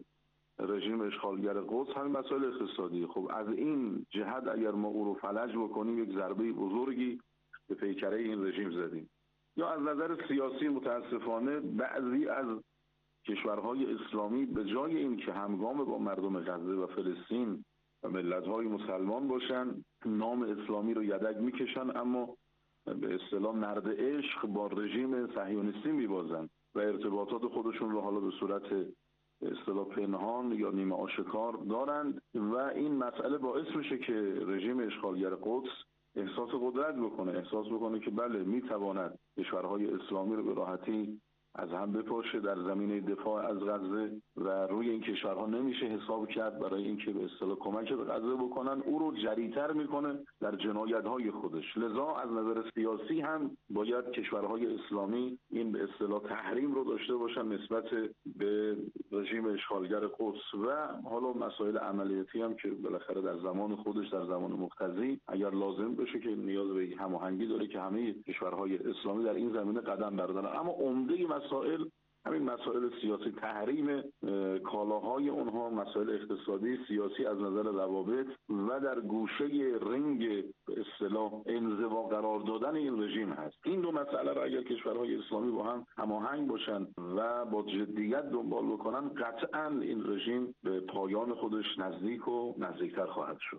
رژیم اشغالگر قدس همین مسائل اقتصادی. خب از این جهت اگر ما او رو فلج بکنیم، یک ضربه بزرگی به پیکره این رژیم زدیم. یا از نظر سیاسی متاسفانه بعضی از کشورهای اسلامی به جای این که همگام با مردم غزه و فلسطین و ملت‌های مسلمان باشن، نام اسلامی رو یدک میکشن، اما به اصطلاح نرد عشق با رژیم صهیونیستی میبازن و ارتباطات خودشون رو حالا به صورت به اصطلاح پنهان یا نیمه آشکار دارند و این مسئله باعث میشه که رژیم اشغالگر قدس احساس قدرت بکنه، احساس بکنه که بله میتواند کشورهای اسلامی رو به راحتی از هم بپاشه در زمینه دفاع از غزه و روی این کشورها نمیشه حساب کرد برای اینکه به اصطلاح کمک به غزه بکنن. او رو جری‌تر میکنه در جنایت‌های خودش. لذا از نظر سیاسی هم باید کشورهای اسلامی این به اصطلاح تحریم رو داشته باشن نسبت به رژیم اشغالگر قدس و حالا مسائل عملیاتی هم که بالاخره در زمان خودش، در زمان مقتضی اگر لازم بشه که نیاز به هماهنگی داره که همه کشورهای اسلامی در این زمینه قدم بردارن. اما عمده مسائل همین مسائل سیاسی، تحریم کالاهای اونها، مسائل اقتصادی، سیاسی از نظر روابط و در گوشه رنگ به اصطلاح انزوا قرار دادن این رژیم هست. این دو مسئله را اگر کشورهای اسلامی با هم هماهنگ باشن و با جدیت دنبال بکنن، قطعاً این رژیم به پایان خودش نزدیک و نزدیکتر خواهد شد.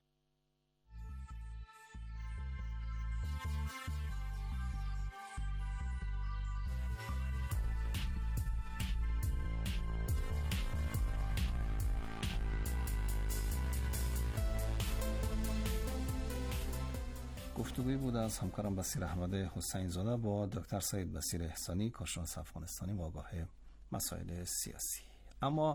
گفتگویی بود از همکارم بصیر احمد حسین زاده با دکتر سید بصیر احسانی، کارشناس افغانستانی و آگاه مسائل سیاسی. اما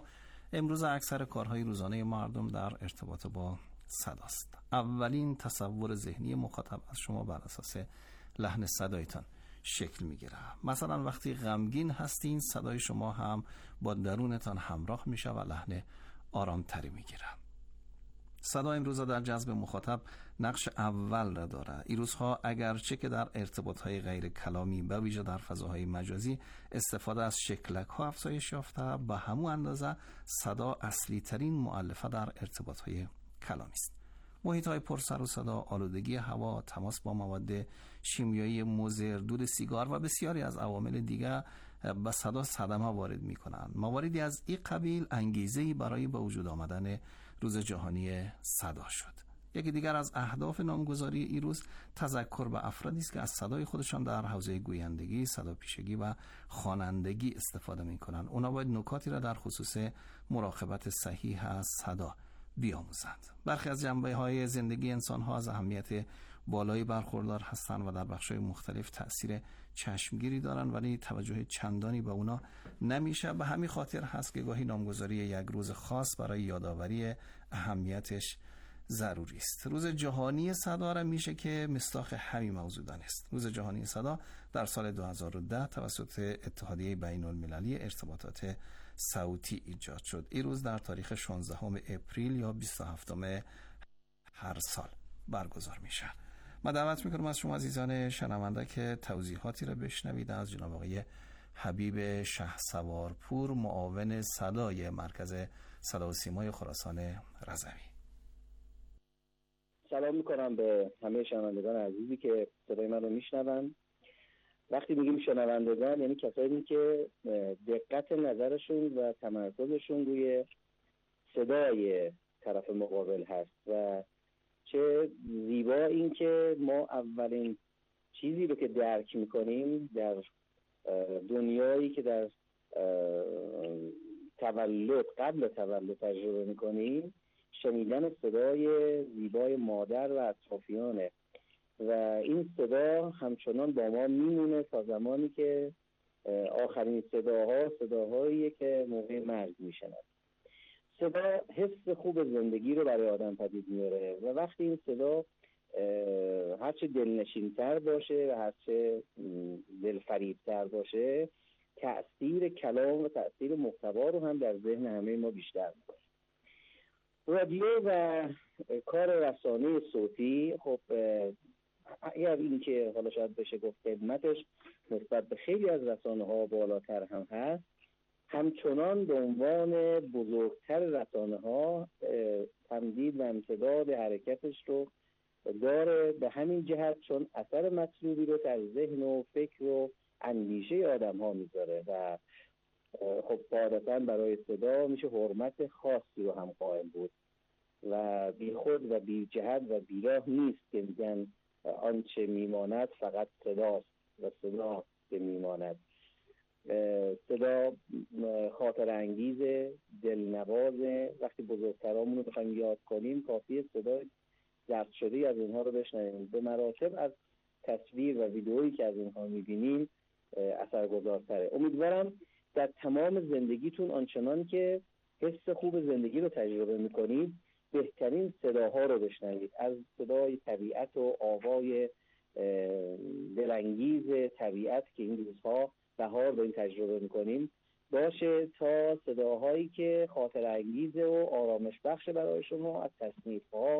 امروز اکثر کارهای روزانه مردم در ارتباط با صداست. اولین تصور ذهنی مخاطب از شما بر اساس لحن صدایتان شکل میگیره. مثلا وقتی غمگین هستین صدای شما هم با درونتان همراه میشه و لحن آرامتری میگیره. صدا امروزا در جذب مخاطب نقش اول را داره. این روزها اگرچه که در ارتباطهای غیر کلامی به ویژه در فضاهای مجازی استفاده از شکلک ها افزایش یافته، به همون اندازه صدا اصلی ترین مؤلفه در ارتباطهای کلامی است. محیط های پرسر و صدا، آلودگی هوا، تماس با مواد شیمیایی مضر، دود سیگار و بسیاری از عوامل دیگر به صدا صدمه وارد می کنند. مواردی از این قبیل انگیزه‌ای برای به وجود آمدن روز جهانی صدا شد. یکی دیگر از اهداف نامگذاری این روز تذکر به افرادی است که از صدای خودشان در حوزه گویندگی، صدا پیشگی و خوانندگی استفاده می کنند. اونا باید نکاتی را در خصوص مراقبت صحیح از صدا بیاموزند. برخی از جنبه‌های زندگی انسان‌ها از اهمیت بالایی برخوردار هستند و در بخش‌های مختلف تأثیر چشمگیری دارند، ولی توجه چندانی به اونا نمیشه. به همین خاطر هست که گاهی نامگذاری یک روز خاص برای یادآوری اهمیتش ضروری است. روز جهانی صدا را میشه که مصداق همین موضوع دانست. روز جهانی صدا در سال دو هزار و ده توسط اتحادیه بین‌المللی ارتباطات صوتی ایجاد شد. این روز در تاریخ شانزدهم اپریل یا بیست و هفتم هر سال برگزار میشه. من دعوت میکنم از شما عزیزان شنونده که توضیحاتی را بشنوید از جناب آقای حبیب شهسوارپور، معاون صدای مرکز صدا و سیمای خراسان رضوی. سلام میکنم به همه شنوندگان عزیزی که صدای من رو میشنون. وقتی میگیم شنوندگان یعنی کسایی که دقت نظرشون و تمرکزشون روی صدای طرف مقابل هست و چه زیبا این که ما اولین چیزی رو که درک میکنیم در دنیایی که در تولد قبل تولد تجربه میکنیم شنیدن صدای زیبای مادر و اطرافیانه و این صدا همچنان با ما میمونه تا زمانی که آخرین صداها صداهاییه که موقع مرگ میشنن. صدا حس خوب زندگی رو برای آدم پدید میاره و وقتی این صدا هرچه دلنشین‌تر باشه و هرچه دلفریب‌تر باشه تأثیر کلام و تأثیر محتوا رو هم در ذهن همه ما بیشتر میکنه. رادیو و کار رسانه صوتی خب اگر این که حالا شاید بشه گفت خدمتش نسبت به خیلی از رسانه ها بالاتر هم هست، همچنان به عنوان بزرگتر رسانه ها تمدید و امتداد حرکتش رو داره، به همین جهت چون اثر مطلوبی رو در ذهن و فکر و اندیشه آدم ها میذاره و خب قاعدتا برای صدا میشه حرمت خاصی رو هم قائل بود و بی خود و بی جهت و بیراه نیست که میگن آنچه میماند فقط صداست و صدا که میماند. صدا خاطر انگیز، دلنواز. وقتی بزرگترامون رو بخوایم یاد کنیم کافیه صدا ضبط شده از اینها رو بشنویم. به مراتب از تصویر و ویدئویی که از اینها میبینیم اثرگذارتره. امیدوارم در تمام زندگیتون آنچنان که حس خوب زندگی رو تجربه میکنید بهترین صداها رو بشنوید، از صدای طبیعت و آوای دلانگیز طبیعت که این روزها بهار رو این تجربه میکنیم باشه تا صداهایی که خاطر انگیز و آرامش بخش برای شما از تصنیف‌ها